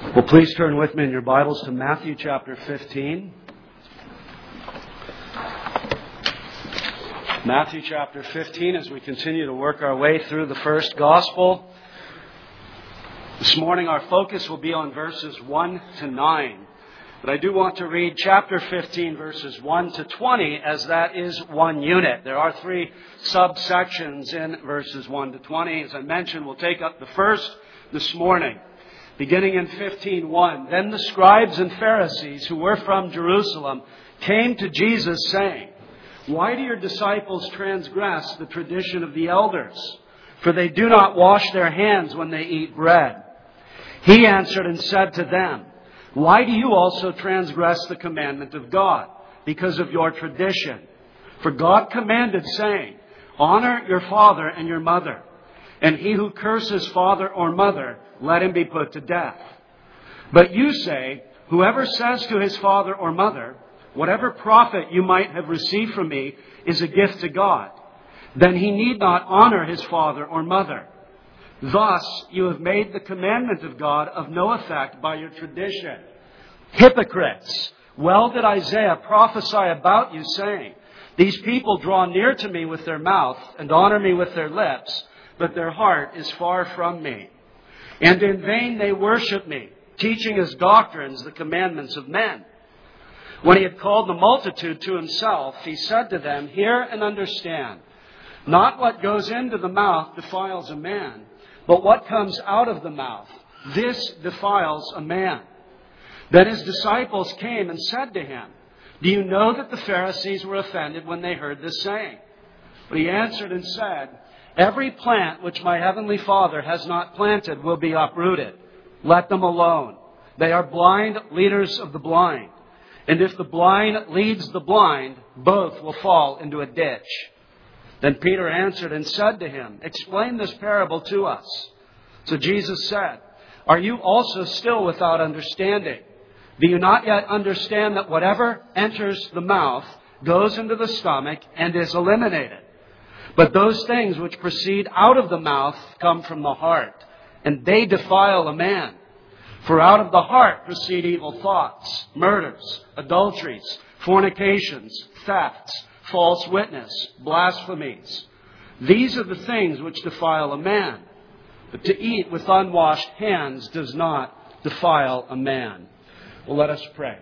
Well, please turn with me in your Bibles to Matthew chapter 15. Matthew chapter 15, as we continue to work our way through the first gospel. This morning our focus will be on verses 1 to 9. But I do want to read chapter 15, verses 1 to 20, as that is one unit. There are three subsections in verses 1 to 20. As I mentioned, we'll take up the first this morning. Beginning in 15:1, then the scribes and Pharisees who were from Jerusalem came to Jesus saying, "Why do your disciples transgress the tradition of the elders? For they do not wash their hands when they eat bread." He answered and said to them, "Why do you also transgress the commandment of God? Because of your tradition. For God commanded, saying, 'Honor your father and your mother,' and he who curses father or mother, let him be put to death. But you say, 'Whoever says to his father or mother, whatever profit you might have received from me is a gift to God,' then he need not honor his father or mother. Thus you have made the commandment of God of no effect by your tradition. Hypocrites! Well did Isaiah prophesy about you, saying, 'These people draw near to me with their mouth and honor me with their lips, but their heart is far from me. And in vain they worship me, teaching as doctrines the commandments of men.' When he had called the multitude to himself, he said to them, 'Hear and understand. Not what goes into the mouth defiles a man, but what comes out of the mouth, this defiles a man.' Then his disciples came and said to him, 'Do you know that the Pharisees were offended when they heard this saying?' But he answered and said, 'Every plant which my heavenly Father has not planted will be uprooted. Let them alone. They are blind leaders of the blind. And if the blind leads the blind, both will fall into a ditch.' Then Peter answered and said to him, 'Explain this parable to us.' So Jesus said, 'Are you also still without understanding? Do you not yet understand that whatever enters the mouth goes into the stomach and is eliminated? But those things which proceed out of the mouth come from the heart, and they defile a man. For out of the heart proceed evil thoughts, murders, adulteries, fornications, thefts, false witness, blasphemies. These are the things which defile a man. But to eat with unwashed hands does not defile a man." Well, let us pray.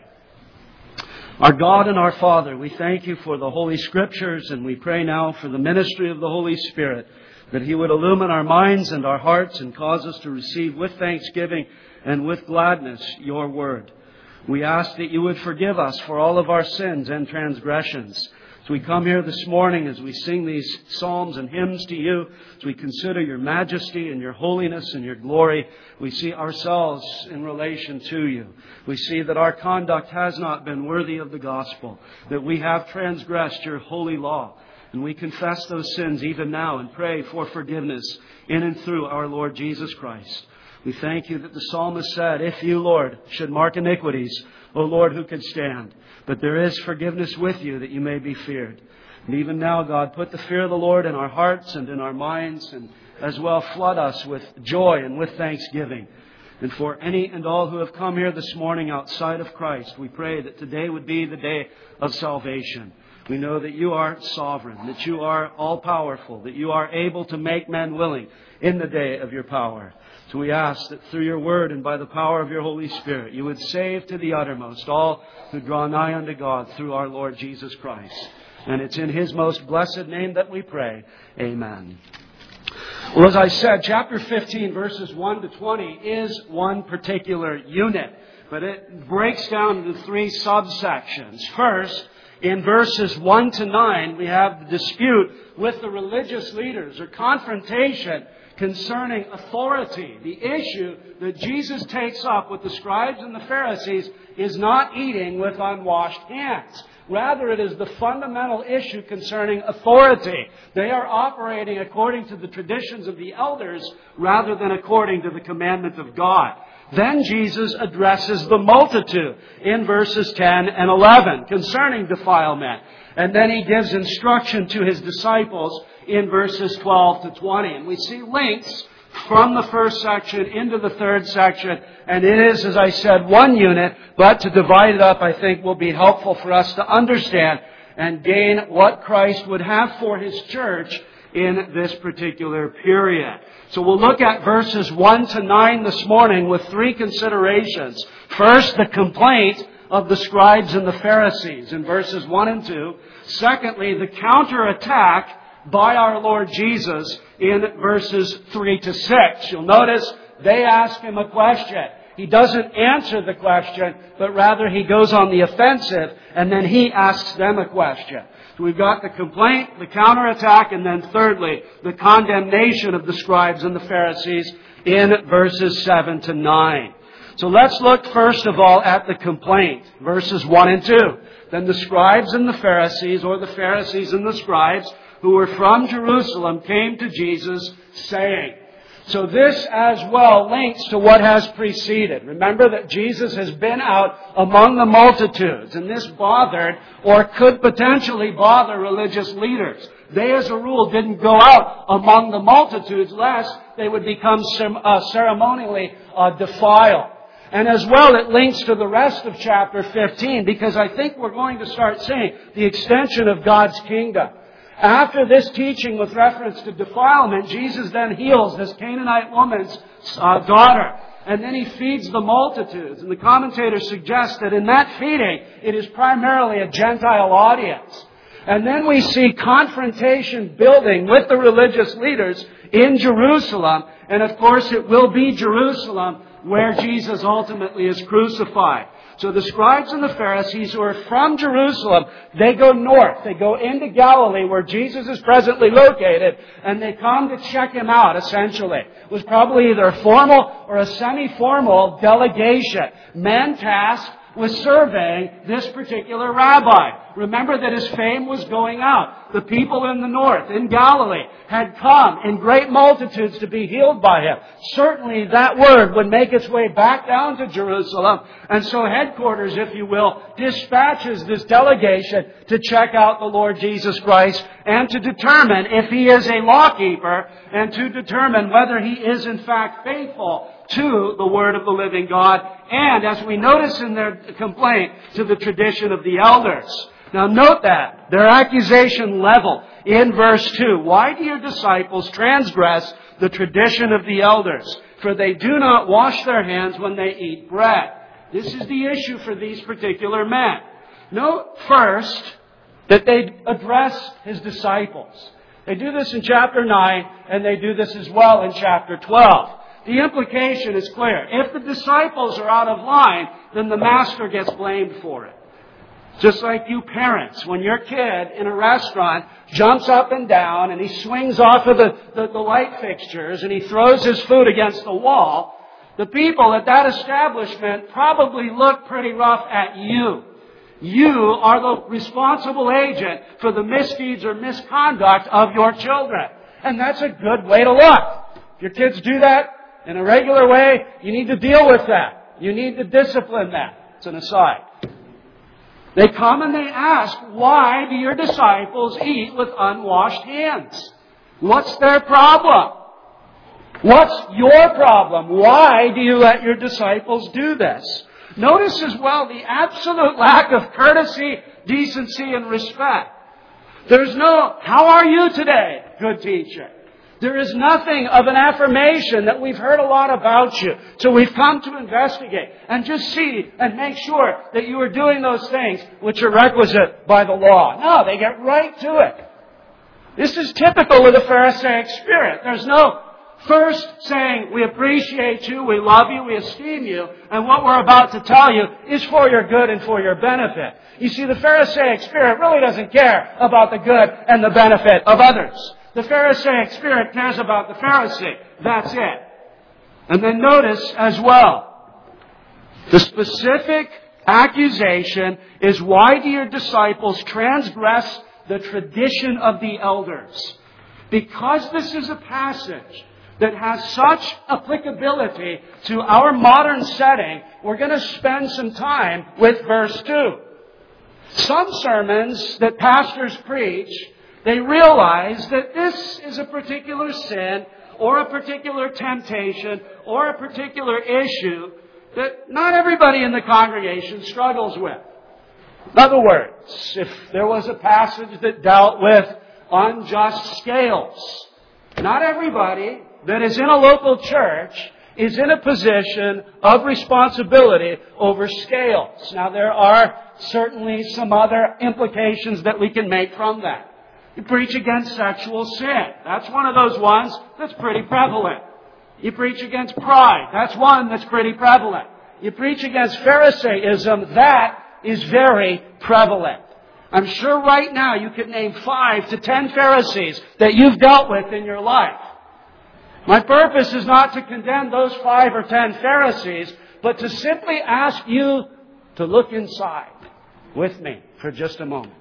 Our God and our Father, we thank you for the Holy Scriptures, and we pray now for the ministry of the Holy Spirit, that He would illumine our minds and our hearts and cause us to receive with thanksgiving and with gladness your word. We ask that you would forgive us for all of our sins and transgressions. As we come here this morning, as we sing these psalms and hymns to you, as we consider your majesty and your holiness and your glory, we see ourselves in relation to you. We see that our conduct has not been worthy of the gospel, that we have transgressed your holy law. And we confess those sins even now and pray for forgiveness in and through our Lord Jesus Christ. We thank you that the psalmist said, "If you, Lord, should mark iniquities, O Lord, who can stand? But there is forgiveness with you that you may be feared." And even now, God, put the fear of the Lord in our hearts and in our minds, and as well flood us with joy and with thanksgiving. And for any and all who have come here this morning outside of Christ, we pray that today would be the day of salvation. We know that you are sovereign, that you are all-powerful, that you are able to make men willing in the day of your power. So we ask that through your word and by the power of your Holy Spirit, you would save to the uttermost all who draw nigh unto God through our Lord Jesus Christ. And it's in His most blessed name that we pray. Amen. Well, as I said, chapter 15, verses 1 to 20 is one particular unit, but it breaks down into three subsections. First, in verses 1 to 9, we have the dispute with the religious leaders, or confrontation concerning authority. The issue that Jesus takes up with the scribes and the Pharisees is not eating with unwashed hands. Rather, it is the fundamental issue concerning authority. They are operating according to the traditions of the elders rather than according to the commandment of God. Then Jesus addresses the multitude in verses 10 and 11 concerning defilement. And then He gives instruction to His disciples in verses 12 to 20. And we see links from the first section into the third section. And it is, as I said, one unit, but to divide it up, I think, will be helpful for us to understand and gain what Christ would have for His church in this particular period. So we'll look at verses 1 to 9 this morning with three considerations. First, the complaint of the scribes and the Pharisees in verses 1 and 2. Secondly, the counterattack by our Lord Jesus in verses 3 to 6. You'll notice they ask Him a question. He doesn't answer the question, but rather He goes on the offensive, and then He asks them a question. So we've got the complaint, the counterattack, and then thirdly, the condemnation of the scribes and the Pharisees in verses 7 to 9. So let's look first of all at the complaint, verses 1 and 2. Then the scribes and the Pharisees, or the Pharisees and the scribes, who were from Jerusalem, came to Jesus, saying. So this as well links to what has preceded. Remember that Jesus has been out among the multitudes, and this bothered or could potentially bother religious leaders. They, as a rule, didn't go out among the multitudes lest they would become ceremonially defiled. And as well, it links to the rest of chapter 15, because I think we're going to start seeing the extension of God's kingdom. After this teaching with reference to defilement, Jesus then heals this Canaanite woman's daughter. And then He feeds the multitudes. And the commentators suggest that in that feeding, it is primarily a Gentile audience. And then we see confrontation building with the religious leaders in Jerusalem. And of course, it will be Jerusalem where Jesus ultimately is crucified. So the scribes and the Pharisees who are from Jerusalem, they go north. They go into Galilee where Jesus is presently located, and they come to check Him out, essentially. It was probably either a formal or a semi-formal delegation, men tasked with surveying this particular rabbi. Remember that his fame was going out. The people in the north, in Galilee, had come in great multitudes to be healed by Him. Certainly that word would make its way back down to Jerusalem. And so headquarters, if you will, dispatches this delegation to check out the Lord Jesus Christ and to determine if He is a lawkeeper and to determine whether He is in fact faithful to the Word of the living God, and, as we notice in their complaint, to the tradition of the elders. Now note that, their accusation level in verse 2. Why do your disciples transgress the tradition of the elders? For they do not wash their hands when they eat bread. This is the issue for these particular men. Note first that they address His disciples. They do this in chapter 9, and they do this as well in chapter 12. The implication is clear. If the disciples are out of line, then the master gets blamed for it. Just like you parents, when your kid in a restaurant jumps up and down and he swings off of the light fixtures and he throws his food against the wall, the people at that establishment probably look pretty rough at you. You are the responsible agent for the misdeeds or misconduct of your children. And that's a good way to look. If your kids do that in a regular way, you need to deal with that. You need to discipline them. It's an aside. They come and they ask, why do your disciples eat with unwashed hands? What's their problem? What's your problem? Why do you let your disciples do this? Notice as well the absolute lack of courtesy, decency, and respect. There's no, how are you today, good teacher? There is nothing of an affirmation that we've heard a lot about you. So we've come to investigate and just see and make sure that you are doing those things which are requisite by the law. No, they get right to it. This is typical of the Pharisaic spirit. There's no first saying, we appreciate you, we love you, we esteem you, and what we're about to tell you is for your good and for your benefit. You see, the Pharisaic spirit really doesn't care about the good and the benefit of others. The Pharisaic spirit cares about the Pharisee. That's it. And then notice as well, the specific accusation is, why do your disciples transgress the tradition of the elders? Because this is a passage that has such applicability to our modern setting, we're going to spend some time with verse 2. Some sermons that pastors preach, they realize that this is a particular sin or a particular temptation or a particular issue that not everybody in the congregation struggles with. In other words, if there was a passage that dealt with unjust scales, not everybody that is in a local church is in a position of responsibility over scales. Now, there are certainly some other implications that we can make from that. You preach against sexual sin. That's one of those ones that's pretty prevalent. You preach against pride. That's one that's pretty prevalent. You preach against Pharisaism. That is very prevalent. I'm sure right now you could name 5 to 10 Pharisees that you've dealt with in your life. My purpose is not to condemn those 5 or 10 Pharisees, but to simply ask you to look inside with me for just a moment.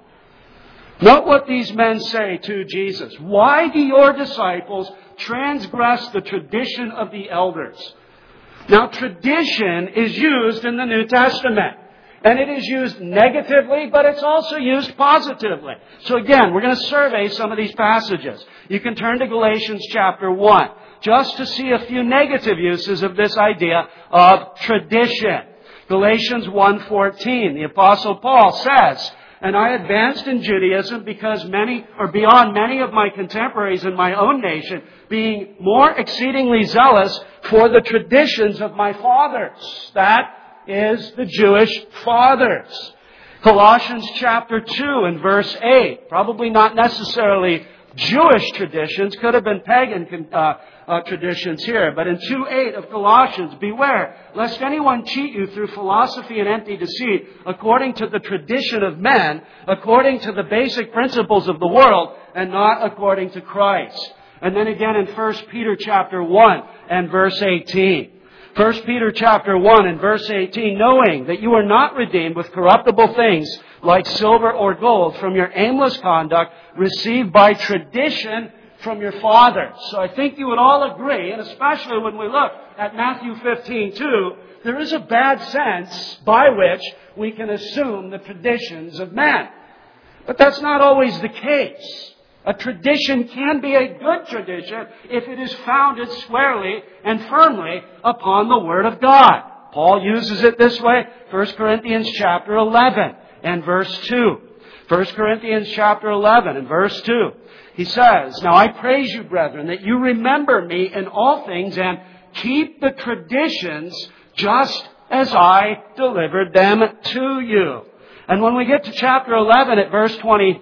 Note what these men say to Jesus. Why do your disciples transgress the tradition of the elders? Now, tradition is used in the New Testament. And it is used negatively, but it's also used positively. So again, we're going to survey some of these passages. You can turn to Galatians chapter 1, just to see a few negative uses of this idea of tradition. Galatians 1:14, the Apostle Paul says, "And I advanced in Judaism because beyond many of my contemporaries in my own nation, being more exceedingly zealous for the traditions of my fathers." That is the Jewish fathers. Colossians chapter 2 and verse 8, probably not necessarily Jewish traditions, could have been pagan traditions here. But in 2:8 of Colossians, "Beware, lest anyone cheat you through philosophy and empty deceit, according to the tradition of men, according to the basic principles of the world, and not according to Christ." And then again in 1 Peter chapter 1 and verse 18. 1 Peter chapter 1 and verse 18, "Knowing that you are not redeemed with corruptible things like silver or gold from your aimless conduct received by tradition from your fathers." So I think you would all agree, and especially when we look at Matthew 15:2, there is a bad sense by which we can assume the traditions of men. But that's not always the case. A tradition can be a good tradition if it is founded squarely and firmly upon the Word of God. Paul uses it this way, 1 Corinthians chapter 11 and verse 2. 1 Corinthians chapter 11 and verse 2. He says, "Now I praise you, brethren, that you remember me in all things and keep the traditions just as I delivered them to you." And when we get to chapter 11 at verse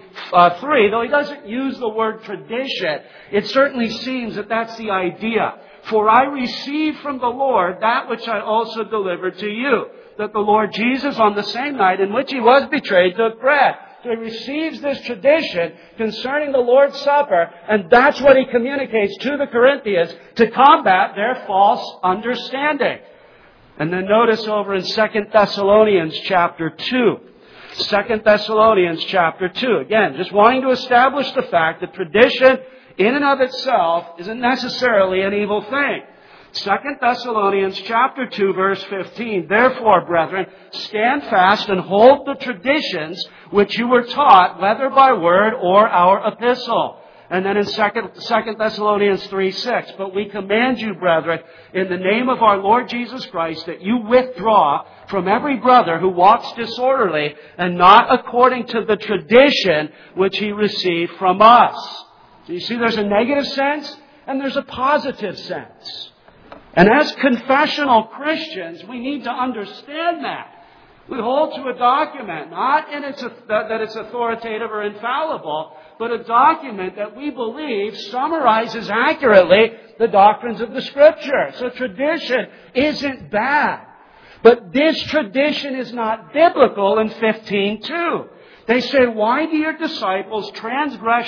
23, though he doesn't use the word tradition, it certainly seems that that's the idea. "For I received from the Lord that which I also delivered to you, that the Lord Jesus on the same night in which He was betrayed took bread." So he receives this tradition concerning the Lord's Supper, and that's what he communicates to the Corinthians to combat their false understanding. And then notice over in 2 Thessalonians chapter 2. 2 Thessalonians chapter 2. Again, just wanting to establish the fact that tradition in and of itself isn't necessarily an evil thing. 2 Thessalonians chapter 2 verse 15. "Therefore, brethren, stand fast and hold the traditions which you were taught, whether by word or our epistle." And then in 2 Thessalonians 3:6, "But we command you, brethren, in the name of our Lord Jesus Christ, that you withdraw from every brother who walks disorderly and not according to the tradition which he received from us." So you see, there's a negative sense and there's a positive sense. And as confessional Christians, we need to understand that. We hold to a document, not that it's authoritative or infallible, but a document that we believe summarizes accurately the doctrines of the Scripture. So tradition isn't bad. But this tradition is not biblical in 15:2. They say, "Why do your disciples transgress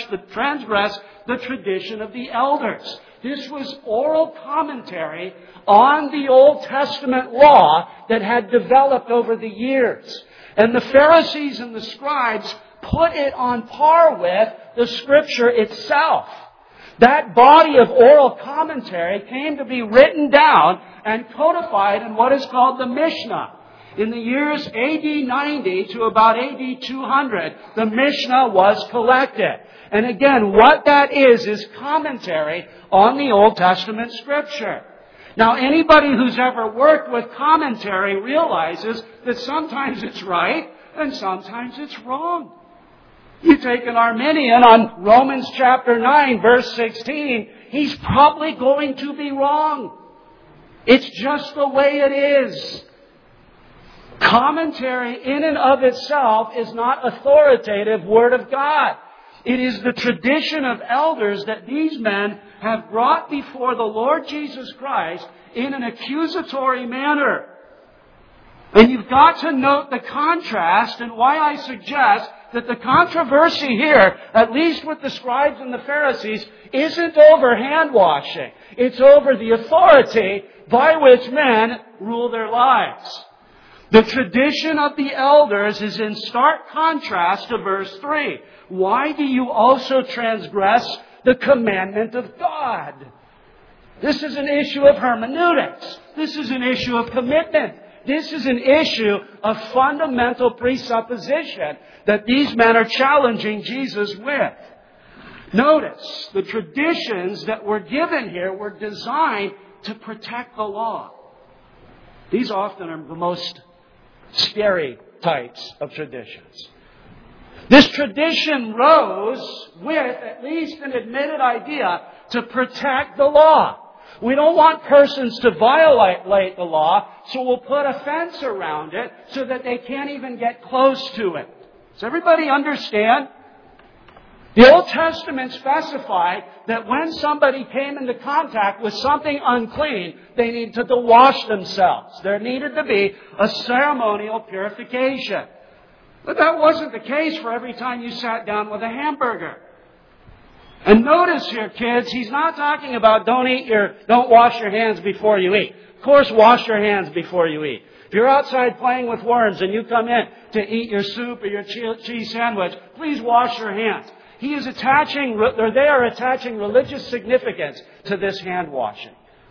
the tradition of the elders?" This was oral commentary on the Old Testament law that had developed over the years. And the Pharisees and the scribes put it on par with the Scripture itself. That body of oral commentary came to be written down and codified in what is called the Mishnah. In the years AD 90 to about AD 200, the Mishnah was collected. And again, what that is commentary on the Old Testament Scripture. Now, anybody who's ever worked with commentary realizes that sometimes it's right and sometimes it's wrong. You take an Arminian on Romans chapter 9, verse 16, he's probably going to be wrong. It's just the way it is. Commentary in and of itself is not authoritative Word of God. It is the tradition of elders that these men have brought before the Lord Jesus Christ in an accusatory manner. And you've got to note the contrast and why I suggest that the controversy here, at least with the scribes and the Pharisees, isn't over hand washing. It's over the authority by which men rule their lives. The tradition of the elders is in stark contrast to verse 3. Why do you also transgress the commandment of God? This is an issue of hermeneutics. This is an issue of commitment. This is an issue of fundamental presupposition that these men are challenging Jesus with. Notice, the traditions that were given here were designed to protect the law. These often are the most scary types of traditions. This tradition rose with at least an admitted idea to protect the law. We don't want persons to violate the law, so we'll put a fence around it so that they can't even get close to it. Does everybody understand? The Old Testament specified that when somebody came into contact with something unclean, they needed to wash themselves. There needed to be a ceremonial purification. But that wasn't the case for every time you sat down with a hamburger. And notice here, kids, he's not talking about don't wash your hands before you eat. Of course, wash your hands before you eat. If you're outside playing with worms and you come in to eat your soup or your cheese sandwich, please wash your hands. They are attaching religious significance to this hand washing.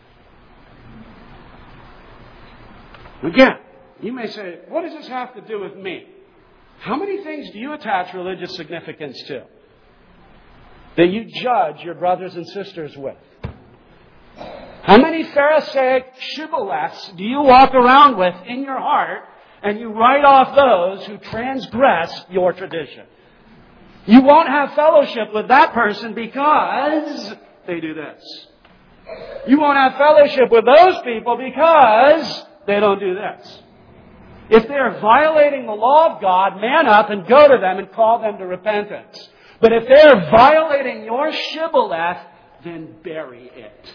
Again, you may say, what does this have to do with me? How many things do you attach religious significance to that you judge your brothers and sisters with? How many Pharisaic shibboleths do you walk around with in your heart and you write off those who transgress your tradition? You won't have fellowship with that person because they do this. You won't have fellowship with those people because they don't do this. If they're violating the law of God, man up and go to them and call them to repentance. But if they're violating your shibboleth, then bury it.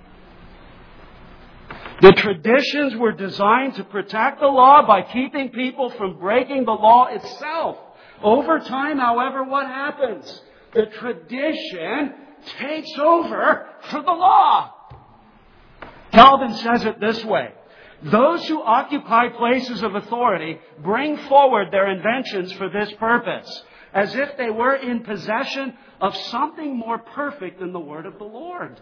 The traditions were designed to protect the law by keeping people from breaking the law itself. Over time, however, what happens? The tradition takes over for the law. Calvin says it this way. Those who occupy places of authority bring forward their inventions for this purpose, as if they were in possession of something more perfect than the word of the Lord.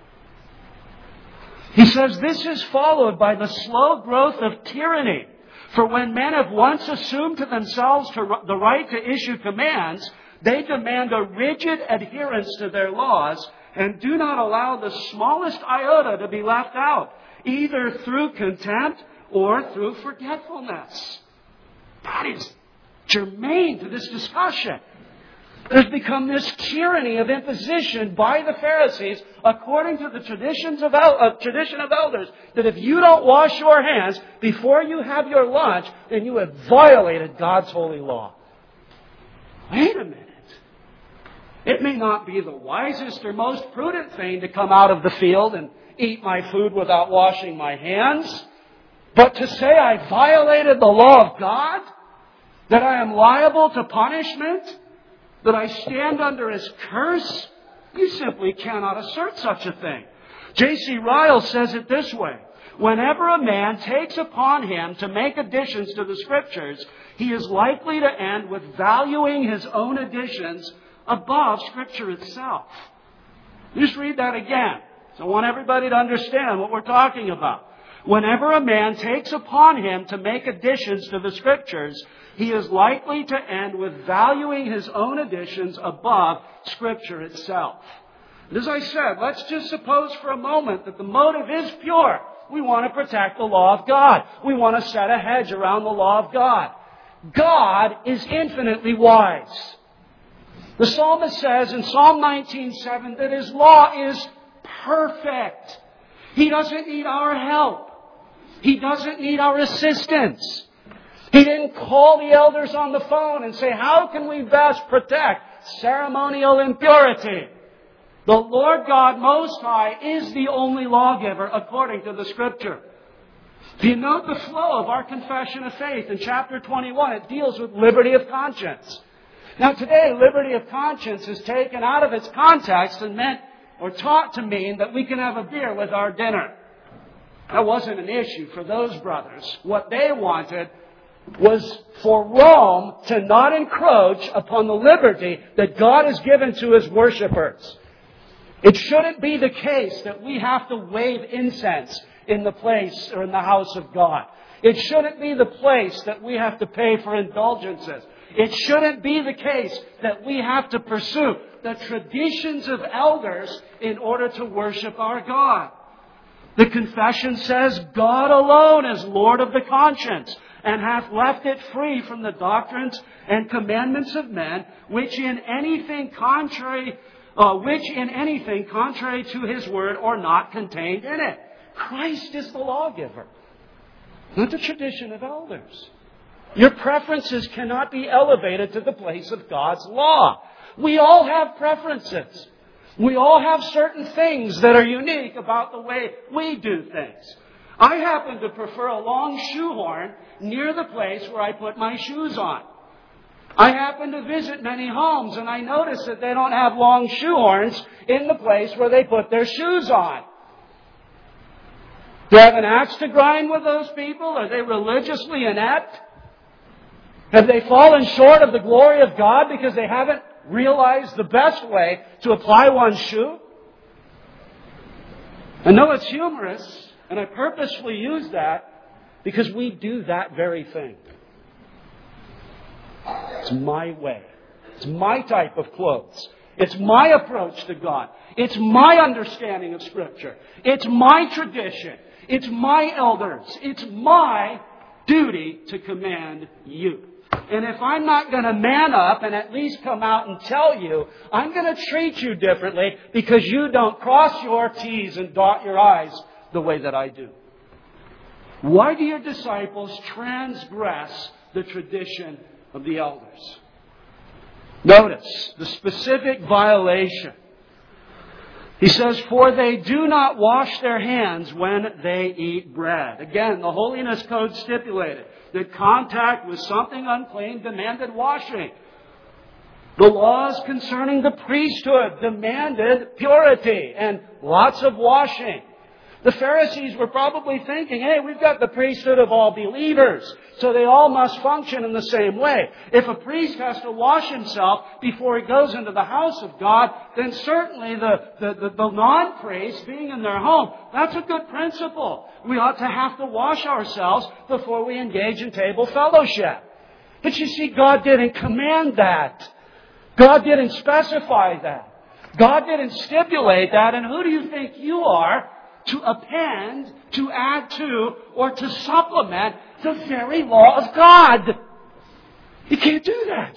He says this is followed by the slow growth of tyranny. For when men have once assumed to themselves the right to issue commands, they demand a rigid adherence to their laws and do not allow the smallest iota to be left out, either through contempt or through forgetfulness. That is germane to this discussion. There's become this tyranny of imposition by the Pharisees, according to the tradition of elders, that if you don't wash your hands before you have your lunch, then you have violated God's holy law. Wait a minute. It may not be the wisest or most prudent thing to come out of the field and eat my food without washing my hands, but to say I violated the law of God, that I am liable to punishment, that I stand under His curse, you simply cannot assert such a thing. J.C. Ryle says it this way. Whenever a man takes upon him to make additions to the Scriptures, he is likely to end with valuing his own additions above Scripture itself. Just read that again. So I want everybody to understand what we're talking about. Whenever a man takes upon him to make additions to the Scriptures, he is likely to end with valuing his own additions above Scripture itself. And as I said, let's just suppose for a moment that the motive is pure. We want to protect the law of God. We want to set a hedge around the law of God. God is infinitely wise. The psalmist says in Psalm 19:7 that His law is perfect. He doesn't need our help. He doesn't need our assistance. He didn't call the elders on the phone and say, how can we best protect ceremonial impurity? The Lord God Most High is the only lawgiver according to the Scripture. Do you note the flow of our confession of faith in chapter 21? It deals with liberty of conscience. Now today, liberty of conscience is taken out of its context and meant or taught to mean that we can have a beer with our dinner. That wasn't an issue for those brothers. What they wanted was for Rome to not encroach upon the liberty that God has given to His worshipers. It shouldn't be the case that we have to wave incense in the place or in the house of God. It shouldn't be the place that we have to pay for indulgences. It shouldn't be the case that we have to pursue the traditions of elders in order to worship our God. The confession says, God alone is Lord of the conscience, and hath left it free from the doctrines and commandments of men, which in anything contrary to His word are not contained in it. Christ is the lawgiver, not the tradition of elders. Your preferences cannot be elevated to the place of God's law. We all have preferences. We all have certain things that are unique about the way we do things. I happen to prefer a long shoehorn near the place where I put my shoes on. I happen to visit many homes and I notice that they don't have long shoehorns in the place where they put their shoes on. Do you have an axe to grind with those people? Are they religiously inept? Have they fallen short of the glory of God because they haven't realized the best way to apply one's shoe? I know it's humorous, and I purposefully use that because we do that very thing. It's my way. It's my type of clothes. It's my approach to God. It's my understanding of Scripture. It's my tradition. It's my elders. It's my duty to command you. And if I'm not going to man up and at least come out and tell you, I'm going to treat you differently because you don't cross your T's and dot your I's the way that I do. Why do your disciples transgress the tradition of the elders? Notice the specific violation. He says, for they do not wash their hands when they eat bread. Again, the Holiness Code stipulated that contact with something unclean demanded washing. The laws concerning the priesthood demanded purity and lots of washing. The Pharisees were probably thinking, hey, we've got the priesthood of all believers, so they all must function in the same way. If a priest has to wash himself before he goes into the house of God, then certainly the non-priest being in their home, that's a good principle. We ought to have to wash ourselves before we engage in table fellowship. But you see, God didn't command that. God didn't specify that. God didn't stipulate that. And who do you think you are to append, to add to, or to supplement the very law of God? You can't do that.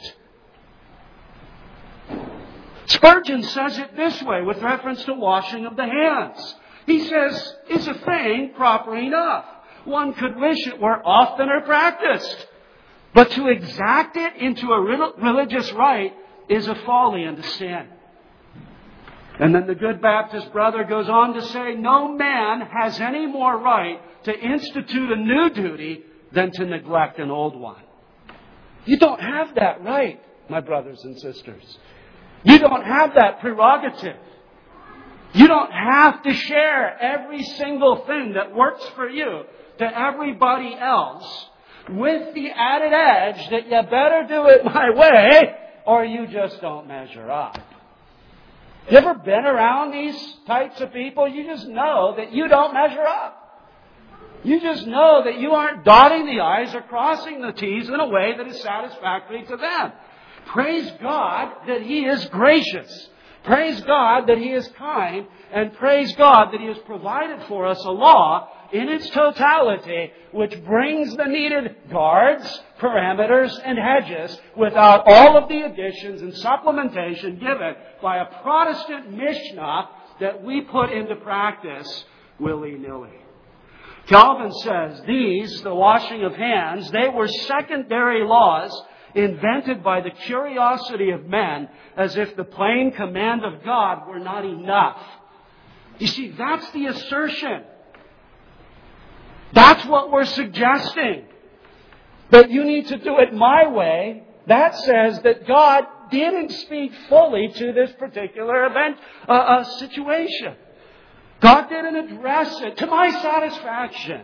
Spurgeon says it this way with reference to washing of the hands. He says, it's a thing proper enough. One could wish it were oftener practiced. But to exact it into a religious rite is a folly and a sin. And then the good Baptist brother goes on to say, no man has any more right to institute a new duty than to neglect an old one. You don't have that right, my brothers and sisters. You don't have that prerogative. You don't have to share every single thing that works for you to everybody else with the added edge that you better do it my way or you just don't measure up. You ever been around these types of people? You just know that you don't measure up. You just know that you aren't dotting the I's or crossing the T's in a way that is satisfactory to them. Praise God that He is gracious. Praise God that He is kind. And praise God that He has provided for us a law in its totality which brings the needed guards, parameters, and hedges without all of the additions and supplementation given by a Protestant Mishnah that we put into practice willy-nilly. Calvin says these, the washing of hands, they were secondary laws invented by the curiosity of men as if the plain command of God were not enough. You see, that's the assertion. That's what we're suggesting. That you need to do it my way. That says that God didn't speak fully to this particular event, situation. God didn't address it to my satisfaction.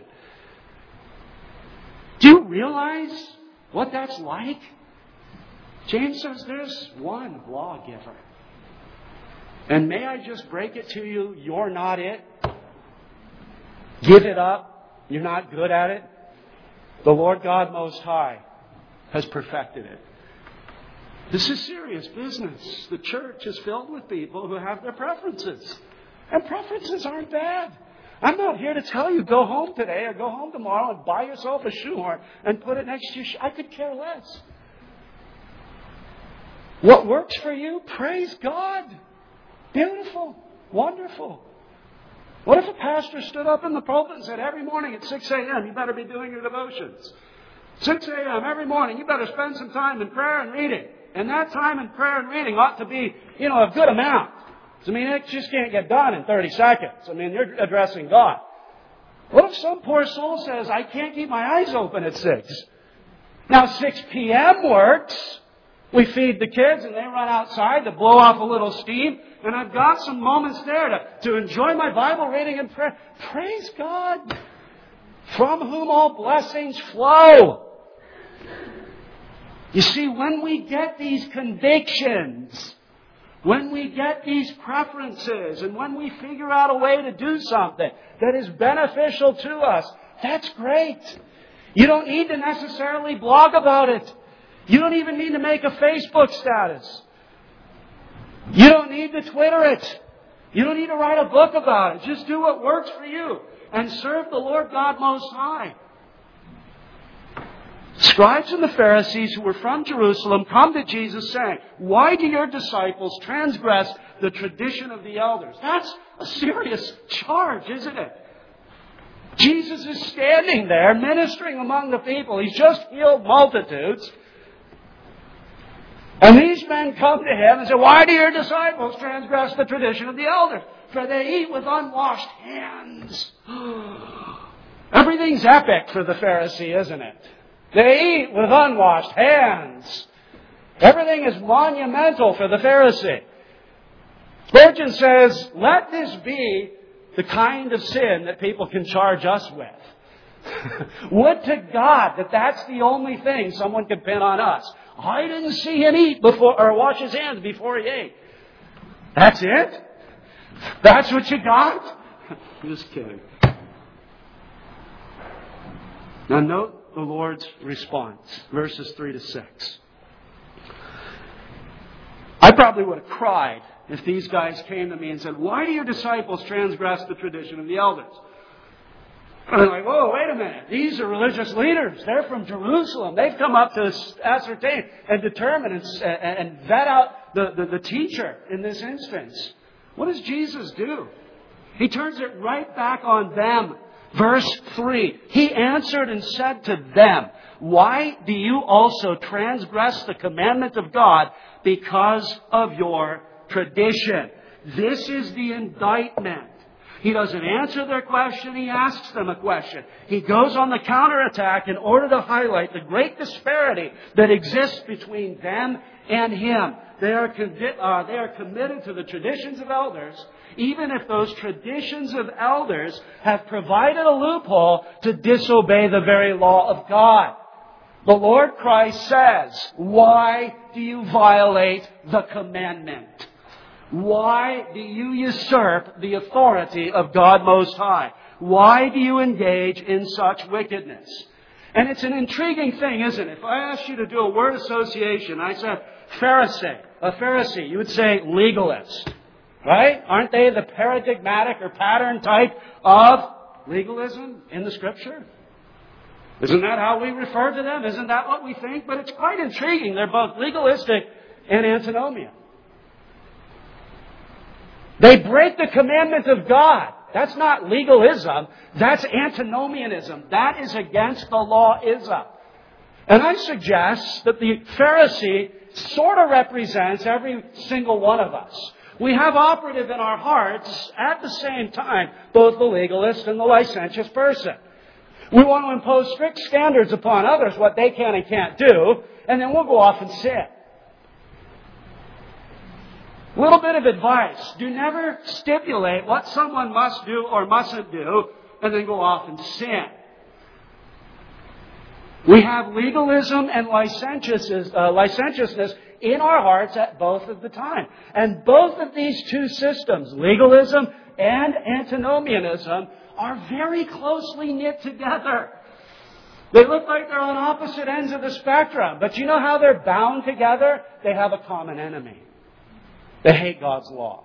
Do you realize what that's like? James says there's one lawgiver. And may I just break it to you, you're not it. Give it up. You're not good at it. The Lord God Most High has perfected it. This is serious business. The church is filled with people who have their preferences. And preferences aren't bad. I'm not here to tell you go home today or go home tomorrow and buy yourself a shoehorn and put it next to your I could care less. What works for you? Praise God. Beautiful. Wonderful. What if a pastor stood up in the pulpit and said, every morning at 6 a.m. you better be doing your devotions. 6 a.m. every morning you better spend some time in prayer and reading. And that time in prayer and reading ought to be, a good amount. I mean, it just can't get done in 30 seconds. I mean, you're addressing God. What if some poor soul says, I can't keep my eyes open at 6? Now, 6 p.m. works. We feed the kids and they run outside to blow off a little steam. And I've got some moments there to enjoy my Bible reading and prayer. Praise God, from whom all blessings flow. You see, when we get these convictions, when we get these preferences, and when we figure out a way to do something that is beneficial to us, that's great. You don't need to necessarily blog about it. You don't even need to make a Facebook status. You don't need to Twitter it. You don't need to write a book about it. Just do what works for you and serve the Lord God Most High. Scribes and the Pharisees who were from Jerusalem come to Jesus saying, why do your disciples transgress the tradition of the elders? That's a serious charge, isn't it? Jesus is standing there ministering among the people. He's just healed multitudes. And these men come to Him and say, why do your disciples transgress the tradition of the elders? For they eat with unwashed hands. Everything's epic for the Pharisee, isn't it? They eat with unwashed hands. Everything is monumental for the Pharisee. Spurgeon says, let this be the kind of sin that people can charge us with. Would to God that that's the only thing someone could pin on us. I didn't see him eat before or wash his hands before he ate. That's it? That's what you got? Just kidding. Now note the Lord's response, verses 3 to 6. I probably would have cried if these guys came to me and said, why do your disciples transgress the tradition of the elders? And I'm like, whoa, wait a minute. These are religious leaders. They're from Jerusalem. They've come up to ascertain and determine and vet out the teacher in this instance. What does Jesus do? He turns it right back on them. Verse 3, He answered and said to them, why do you also transgress the commandment of God because of your tradition? This is the indictment. He doesn't answer their question, He asks them a question. He goes on the counterattack in order to highlight the great disparity that exists between them and Him. They are committed to the traditions of elders, even if those traditions of elders have provided a loophole to disobey the very law of God. The Lord Christ says, why do you violate the commandment? Why do you usurp the authority of God Most High? Why do you engage in such wickedness? And it's an intriguing thing, isn't it? If I asked you to do a word association, I said Pharisee, a Pharisee, you would say legalist. Right? Aren't they the paradigmatic or pattern type of legalism in the Scripture? Isn't that how we refer to them? Isn't that what we think? But it's quite intriguing. They're both legalistic and antinomian. They break the commandment of God. That's not legalism. That's antinomianism. That is against the law-ism. And I suggest that the Pharisee sort of represents every single one of us. We have operative in our hearts at the same time both the legalist and the licentious person. We want to impose strict standards upon others, what they can and can't do, and then we'll go off and sin. A little bit of advice. Do never stipulate what someone must do or mustn't do, and then go off and sin. We have legalism and licentiousness in our hearts at both of the time. And both of these two systems, legalism and antinomianism, are very closely knit together. They look like they're on opposite ends of the spectrum. But you know how they're bound together? They have a common enemy. They hate God's law.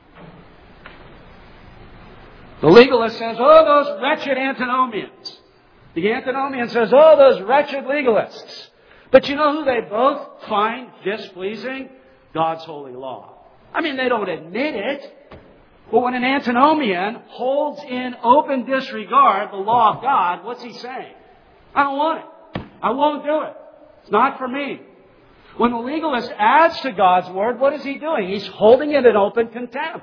The legalist says, oh, those wretched antinomians. The antinomian says, oh, those wretched legalists. But you know who they both find displeasing? God's holy law. I mean, they don't admit it. But when an antinomian holds in open disregard the law of God, what's he saying? I don't want it. I won't do it. It's not for me. When the legalist adds to God's word, what is he doing? He's holding it in open contempt.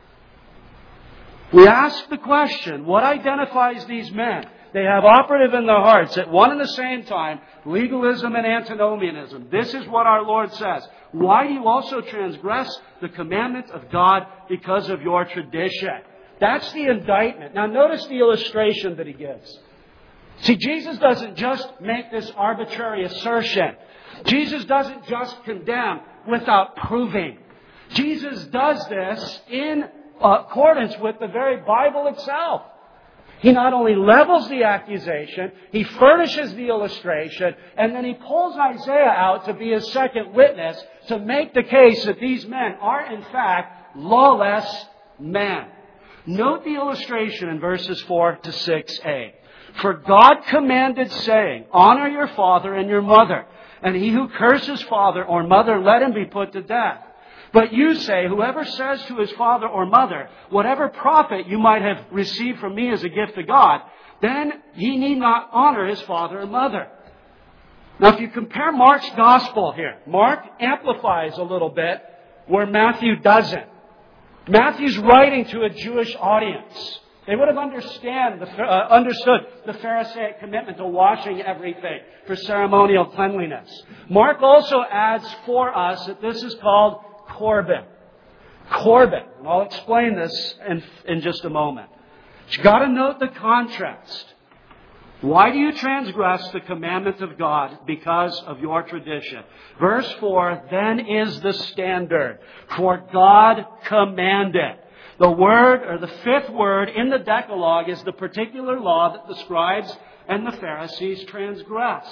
We ask the question, what identifies these men? They have operative in their hearts at one and the same time, legalism and antinomianism. This is what our Lord says. Why do you also transgress the commandment of God because of your tradition? That's the indictment. Now notice the illustration that he gives. See, Jesus doesn't just make this arbitrary assertion. Jesus doesn't just condemn without proving. Jesus does this in accordance with the very Bible itself. He not only levels the accusation, he furnishes the illustration, and then he pulls Isaiah out to be his second witness to make the case that these men are in fact lawless men. Note the illustration in verses 4 to 6a. For God commanded, saying, honor your father and your mother, and he who curses father or mother, let him be put to death. But you say, whoever says to his father or mother, whatever profit you might have received from me as a gift to God, then he need not honor his father or mother. Now, if you compare Mark's gospel here, Mark amplifies a little bit where Matthew doesn't. Matthew's writing to a Jewish audience. They would have understood the Pharisaic commitment to washing everything for ceremonial cleanliness. Mark also adds for us that this is called Corban. Corban. And I'll explain this in just a moment. But you've got to note the contrast. Why do you transgress the commandment of God? Because of your tradition. Verse 4, then is the standard. For God commanded. The word, or the fifth word in the Decalogue, is the particular law that the scribes and the Pharisees transgress.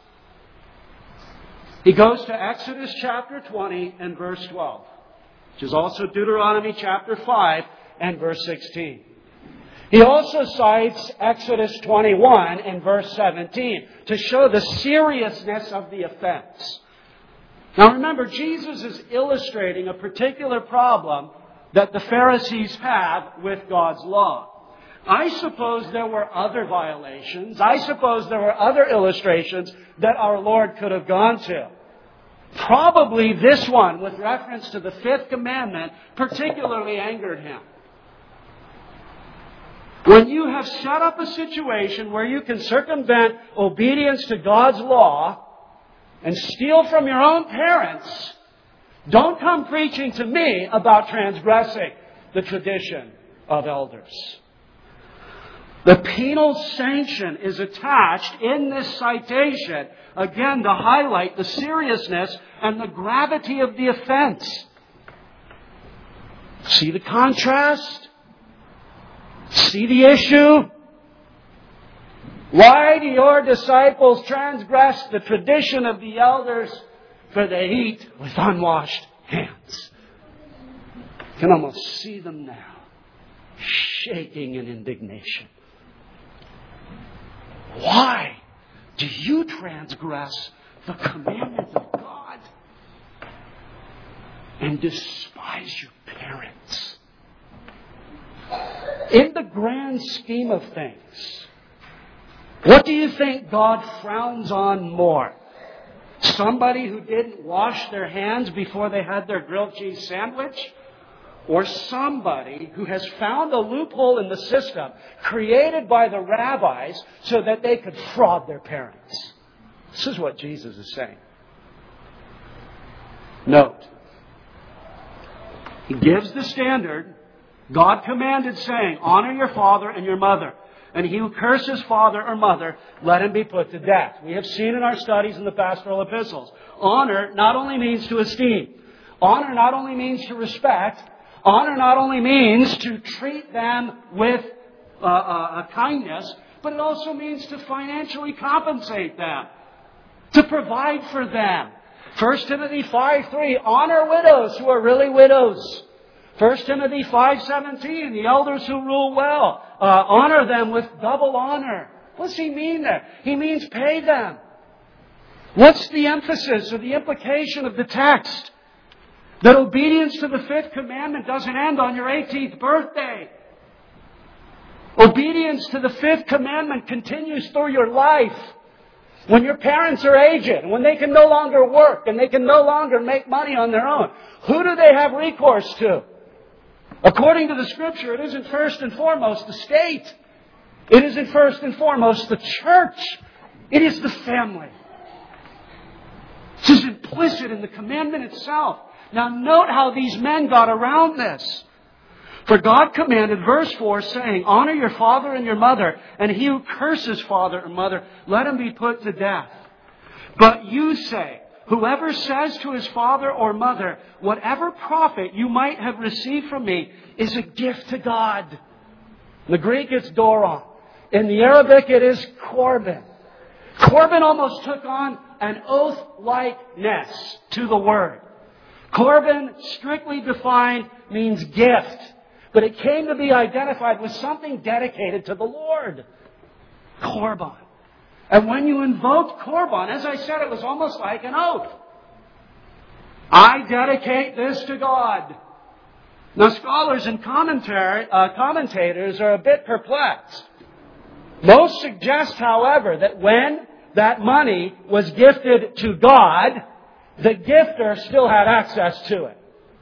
He goes to Exodus chapter 20 and verse 12, which is also Deuteronomy chapter 5 and verse 16. He also cites Exodus 21 and verse 17 to show the seriousness of the offense. Now remember, Jesus is illustrating a particular problem that the Pharisees have with God's law. I suppose there were other violations. I suppose there were other illustrations that our Lord could have gone to. Probably this one, with reference to the fifth commandment, particularly angered him. When you have set up a situation where you can circumvent obedience to God's law and steal from your own parents, don't come preaching to me about transgressing the tradition of elders. The penal sanction is attached in this citation, again, to highlight the seriousness and the gravity of the offense. See the contrast? See the issue? Why do your disciples transgress the tradition of the elders? For they eat with unwashed hands. You can almost see them now, shaking in indignation. Why do you transgress the commandments of God and despise your parents? In the grand scheme of things, what do you think God frowns on more? Somebody who didn't wash their hands before they had their grilled cheese sandwich? Or somebody who has found a loophole in the system created by the rabbis so that they could fraud their parents? This is what Jesus is saying. Note, He gives the standard. God commanded, saying, honor your father and your mother. And he who curses father or mother, let him be put to death. We have seen in our studies in the pastoral epistles. Honor not only means to esteem. Honor not only means to respect. Honor not only means to treat them with kindness, but it also means to financially compensate them. To provide for them. 1 Timothy 5:3, honor widows who are really widows. 1 Timothy 5:17, the elders who rule well, honor them with double honor. What does he mean there? He means pay them. What's the emphasis or the implication of the text? That obedience to the fifth commandment doesn't end on your 18th birthday. Obedience to the fifth commandment continues through your life. When your parents are aged, when they can no longer work and they can no longer make money on their own, who do they have recourse to? According to the Scripture, it isn't first and foremost the state. It isn't first and foremost the church. It is the family. This is implicit in the commandment itself. Now note how these men got around this. For God commanded, verse 4, saying, honor your father and your mother, and he who curses father or mother, let him be put to death. But you say, whoever says to his father or mother, whatever profit you might have received from me is a gift to God. In the Greek, it's doron. In the Arabic, it is korban. Korban almost took on an oath-likeness to the word. Korban, strictly defined, means gift. But it came to be identified with something dedicated to the Lord. Korban. And when you invoked Korban, as I said, it was almost like an oath. I dedicate this to God. Now, scholars and commentators are a bit perplexed. Most suggest, however, that when that money was gifted to God, the gifter still had access to it.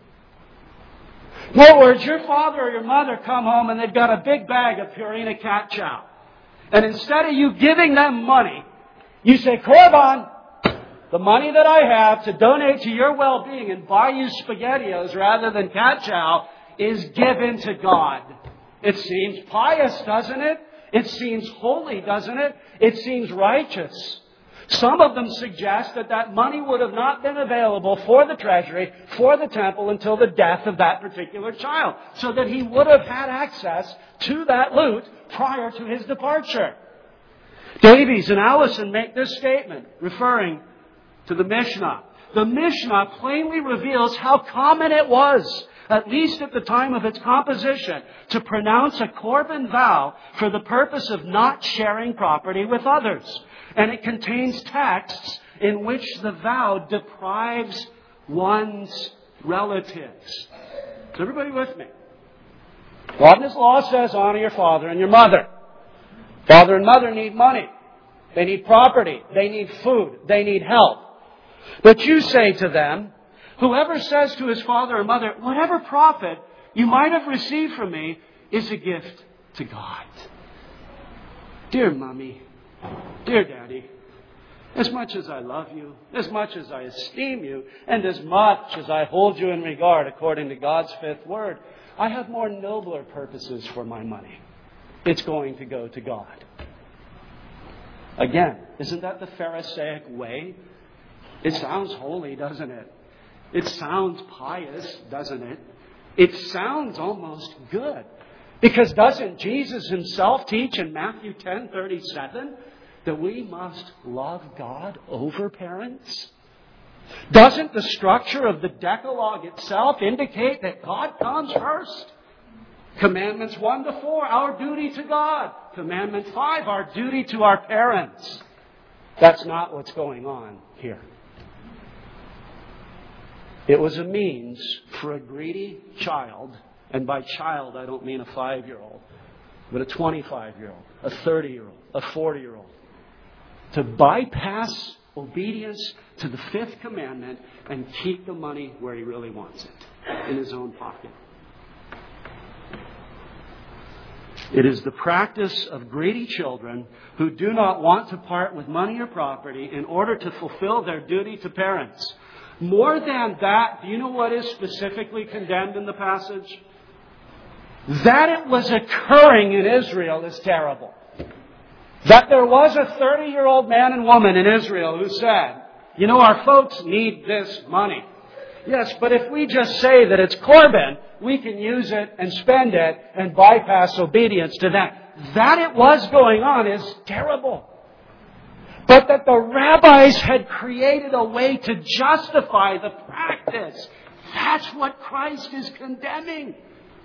In other words, your father or your mother come home and they've got a big bag of Purina cat chow. And instead of you giving them money, you say, Korban, the money that I have to donate to your well-being and buy you SpaghettiOs rather than cat chow is given to God. It seems pious, doesn't it? It seems holy, doesn't it? It seems righteous. Some of them suggest that that money would have not been available for the treasury, for the temple, until the death of that particular child. So that he would have had access to that loot prior to his departure. Davies and Allison make this statement, referring to the Mishnah. The Mishnah plainly reveals how common it was, at least at the time of its composition, to pronounce a Korban vow for the purpose of not sharing property with others. And it contains texts in which the vow deprives one's relatives. Is everybody with me? God in His law says, honor your father and your mother. Father and mother need money. They need property. They need food. They need help. But you say to them, whoever says to his father or mother, whatever profit you might have received from me is a gift to God. Dear Mommy, dear Daddy, as much as I love you, as much as I esteem you, and as much as I hold you in regard according to God's fifth word, I have more nobler purposes for my money. It's going to go to God. Again, isn't that the Pharisaic way? It sounds holy, doesn't it? It sounds pious, doesn't it? It sounds almost good. Because doesn't Jesus himself teach in Matthew 10:37 that we must love God over parents? Doesn't the structure of the Decalogue itself indicate that God comes first? Commandments 1 to 4, our duty to God. Commandment 5, our duty to our parents. That's not what's going on here. It was a means for a greedy child, and by child I don't mean a 5-year-old, but a 25-year-old, a 30-year-old, a 40-year-old, to bypass obedience to the 5th commandment and keep the money where he really wants it, in his own pocket. It is the practice of greedy children who do not want to part with money or property in order to fulfill their duty to parents. More than that, do you know what is specifically condemned in the passage? That it was occurring in Israel is terrible. That there was a 30-year-old man and woman in Israel who said, you know, our folks need this money. Yes, but if we just say that it's Corban, we can use it and spend it and bypass obedience to that. That it was going on is terrible. But that the rabbis had created a way to justify the practice. That's what Christ is condemning.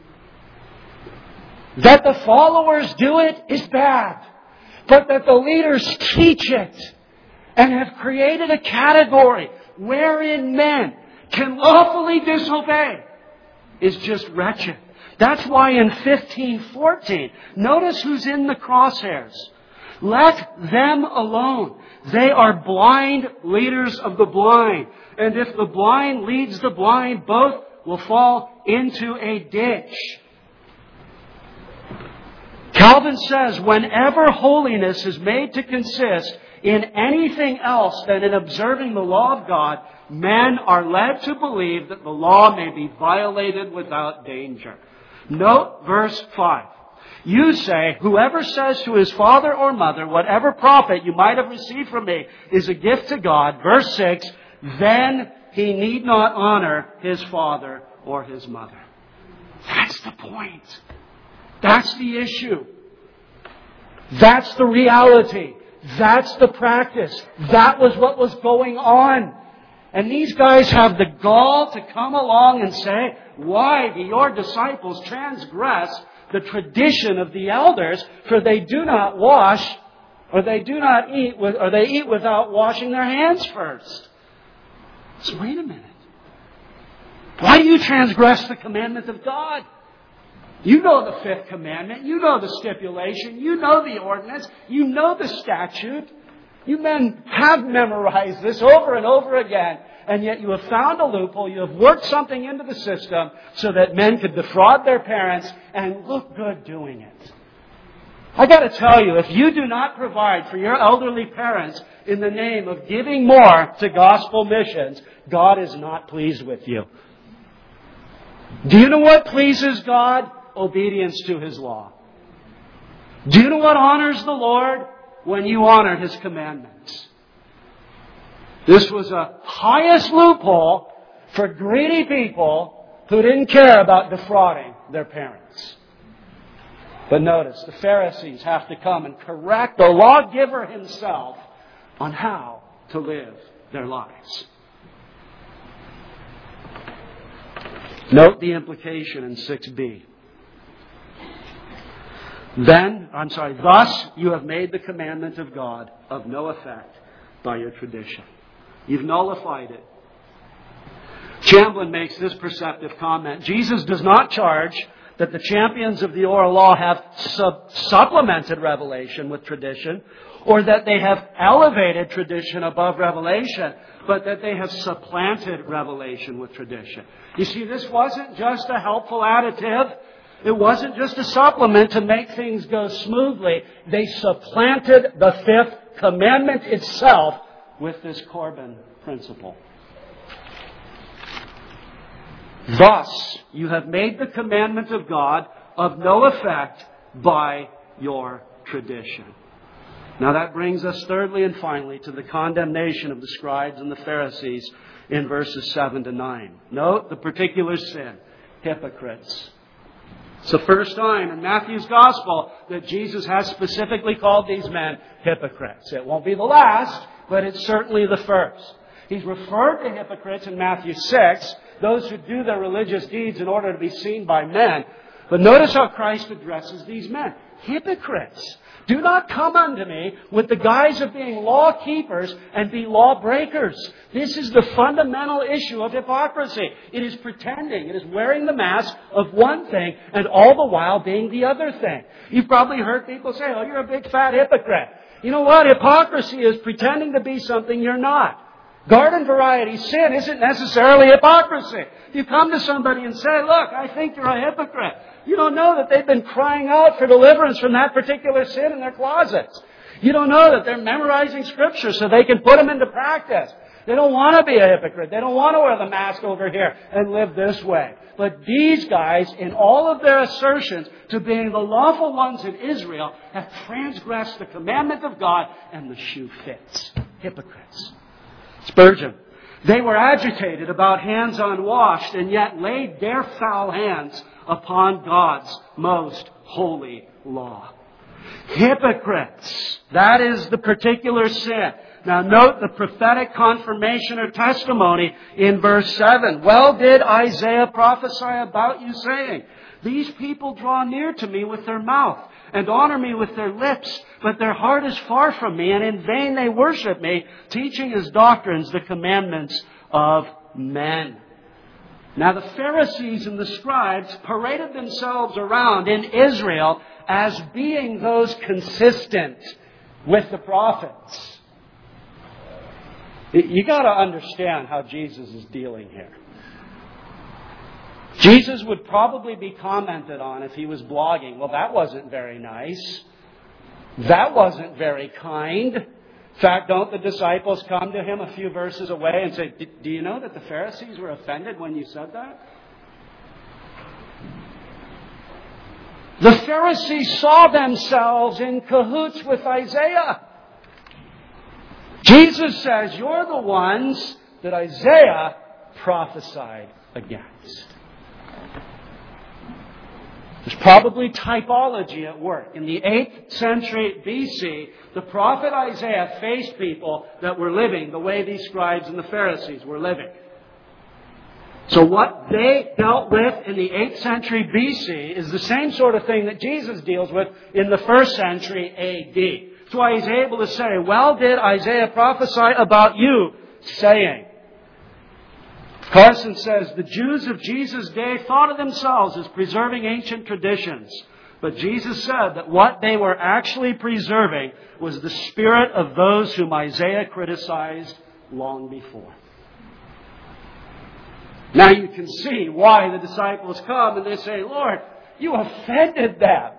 That the followers do it is bad. But that the leaders teach it and have created a category wherein men can lawfully disobey is just wretched. That's why in 15:14, notice who's in the crosshairs. Let them alone. They are blind leaders of the blind. And if the blind leads the blind, both will fall into a ditch. Calvin says, whenever holiness is made to consist in anything else than in observing the law of God, men are led to believe that the law may be violated without danger. Note verse 5. You say, whoever says to his father or mother, whatever profit you might have received from me is a gift to God. Verse 6, then he need not honor his father or his mother. That's the point. That's the issue. That's the reality. That's the practice. That was what was going on. And these guys have the gall to come along and say, why do your disciples transgress the tradition of the elders? For they do not wash, or they do not eat, or they eat without washing their hands first. So wait a minute. Why do you transgress the commandment of God? You know the 5th commandment. You know the stipulation. You know the ordinance. You know the statute. You men have memorized this over and over again. And yet you have found a loophole. You have worked something into the system so that men could defraud their parents and look good doing it. I got to tell you, if you do not provide for your elderly parents in the name of giving more to gospel missions, God is not pleased with you. Do you know what pleases God? Obedience to His law. Do you know what honors the Lord? When you honor His commandments. This was a highest loophole for greedy people who didn't care about defrauding their parents. But notice, the Pharisees have to come and correct the lawgiver himself on how to live their lives. Note the implication in 6b. Thus you have made the commandment of God of no effect by your tradition. You've nullified it. Chamblin makes this perceptive comment. Jesus does not charge that the champions of the oral law have supplemented revelation with tradition, or that they have elevated tradition above revelation, but that they have supplanted revelation with tradition. You see, this wasn't just a helpful additive. It wasn't just a supplement to make things go smoothly. They supplanted the 5th commandment itself with this Corban principle. Thus, you have made the commandment of God of no effect by your tradition. Now that brings us thirdly and finally to the condemnation of the scribes and the Pharisees in verses 7 to 9. Note the particular sin. Hypocrites. It's the first time in Matthew's Gospel that Jesus has specifically called these men hypocrites. It won't be the last, but it's certainly the first. He's referred to hypocrites in Matthew 6, those who do their religious deeds in order to be seen by men. But notice how Christ addresses these men. Hypocrites! Do not come unto me with the guise of being law keepers and be law breakers. This is the fundamental issue of hypocrisy. It is pretending. It is wearing the mask of one thing and all the while being the other thing. You've probably heard people say, oh, you're a big fat hypocrite. You know what? Hypocrisy is pretending to be something you're not. Garden variety sin isn't necessarily hypocrisy. You come to somebody and say, look, I think you're a hypocrite. You don't know that they've been crying out for deliverance from that particular sin in their closets. You don't know that they're memorizing Scripture so they can put them into practice. They don't want to be a hypocrite. They don't want to wear the mask over here and live this way. But these guys, in all of their assertions to being the lawful ones in Israel, have transgressed the commandment of God, and the shoe fits. Hypocrites. Spurgeon. They were agitated about hands unwashed and yet laid their foul hands upon God's most holy law. Hypocrites. That is the particular sin. Now note the prophetic confirmation or testimony in verse 7. Well did Isaiah prophesy about you, saying, these people draw near to me with their mouth and honor me with their lips, but their heart is far from me, and in vain they worship me, teaching as doctrines the commandments of men. Now the Pharisees and the scribes paraded themselves around in Israel as being those consistent with the prophets. You got to understand how Jesus is dealing here. Jesus would probably be commented on if he was blogging. Well, that wasn't very nice. That wasn't very kind. In fact, don't the disciples come to him a few verses away and say, do you know that the Pharisees were offended when you said that? The Pharisees saw themselves in cahoots with Isaiah. Jesus says, you're the ones that Isaiah prophesied against. There's probably typology at work. In the 8th century BC, the prophet Isaiah faced people that were living the way these scribes and the Pharisees were living. So what they dealt with in the 8th century BC is the same sort of thing that Jesus deals with in the 1st century AD. That's why he's able to say, well did Isaiah prophesy about you, saying. Carson says, the Jews of Jesus' day thought of themselves as preserving ancient traditions. But Jesus said that what they were actually preserving was the spirit of those whom Isaiah criticized long before. Now you can see why the disciples come and they say, Lord, you offended them.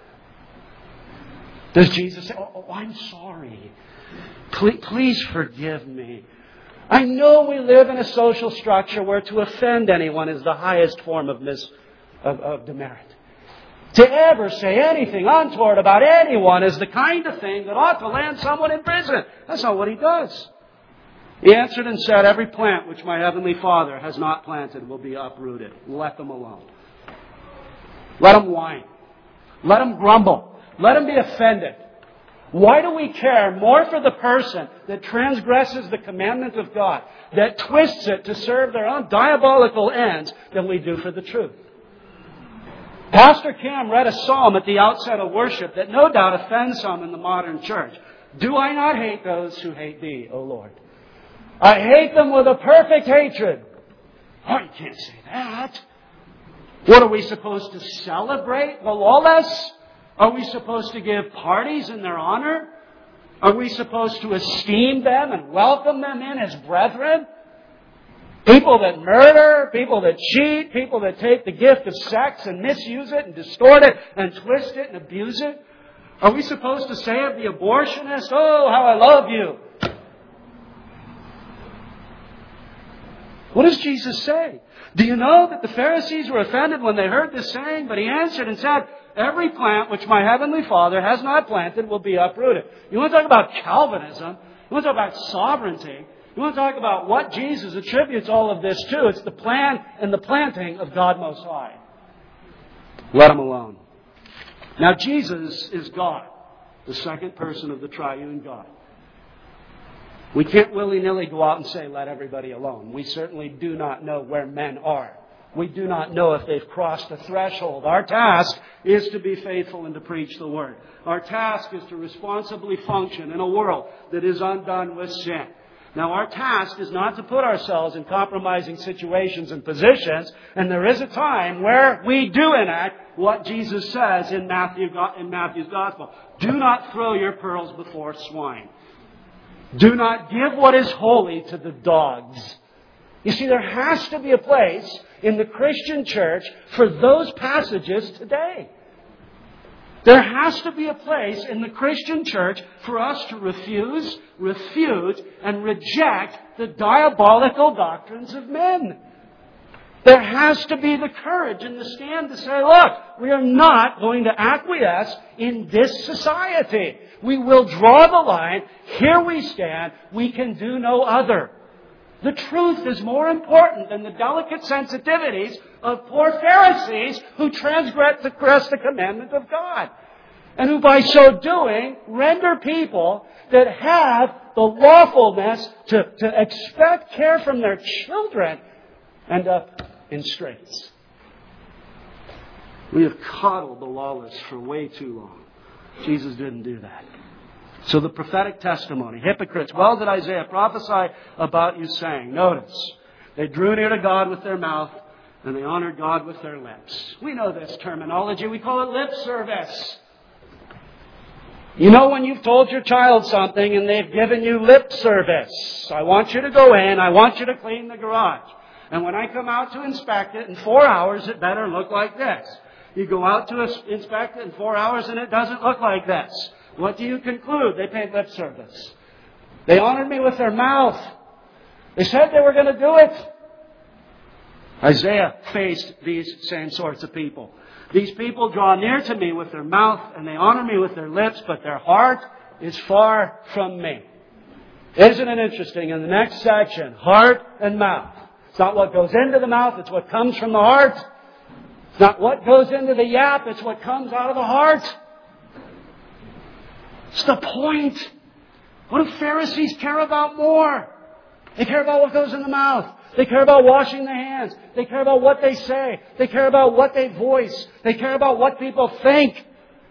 Does Jesus say, oh, I'm sorry. Please forgive me. I know we live in a social structure where to offend anyone is the highest form of demerit. To ever say anything untoward about anyone is the kind of thing that ought to land someone in prison. That's not what he does. He answered and said, every plant which my heavenly Father has not planted will be uprooted. Let them alone. Let them whine. Let them grumble. Let them be offended. Why do we care more for the person that transgresses the commandment of God, that twists it to serve their own diabolical ends, than we do for the truth? Pastor Cam read a psalm at the outset of worship that no doubt offends some in the modern church. Do I not hate those who hate thee, O Lord? I hate them with a perfect hatred. Oh, you can't say that. What are we supposed to celebrate the lawless? Are we supposed to give parties in their honor? Are we supposed to esteem them and welcome them in as brethren? People that murder, people that cheat, people that take the gift of sex and misuse it and distort it and twist it and abuse it? Are we supposed to say of the abortionist, oh, how I love you? What does Jesus say? Do you know that the Pharisees were offended when they heard this saying? But he answered and said, every plant which my heavenly Father has not planted will be uprooted. You want to talk about Calvinism? You want to talk about sovereignty? You want to talk about what Jesus attributes all of this to? It's the plan and the planting of God Most High. Let Him alone. Now, Jesus is God, the second person of the triune God. We can't willy-nilly go out and say, let everybody alone. We certainly do not know where men are. We do not know if they've crossed the threshold. Our task is to be faithful and to preach the Word. Our task is to responsibly function in a world that is undone with sin. Now, our task is not to put ourselves in compromising situations and positions, and there is a time where we do enact what Jesus says in Matthew's Gospel. Do not throw your pearls before swine. Do not give what is holy to the dogs. You see, there has to be a place in the Christian church for those passages today. There has to be a place in the Christian church for us to refuse, refute, and reject the diabolical doctrines of men. There has to be the courage and the stand to say, look, we are not going to acquiesce in this society. We will draw the line. Here we stand. We can do no other. The truth is more important than the delicate sensitivities of poor Pharisees who transgress the commandment of God. And who by so doing render people that have the lawfulness to expect care from their children end up in straits. We have coddled the lawless for way too long. Jesus didn't do that. So the prophetic testimony, hypocrites, well did Isaiah prophesy about you saying, notice, they drew near to God with their mouth and they honored God with their lips. We know this terminology. We call it lip service. You know when you've told your child something and they've given you lip service. I want you to go in. I want you to clean the garage. And when I come out to inspect it in 4 hours, it better look like this. You go out to inspect it in 4 hours and it doesn't look like this. What do you conclude? They paid lip service. They honored me with their mouth. They said they were going to do it. Isaiah faced these same sorts of people. These people draw near to me with their mouth and they honor me with their lips, but their heart is far from me. Isn't it interesting? In the next section, heart and mouth. It's not what goes into the mouth, it's what comes from the heart. It's not what goes into the yap, it's what comes out of the heart. It's the point. What do Pharisees care about more? They care about what goes in the mouth. They care about washing the hands. They care about what they say. They care about what they voice. They care about what people think.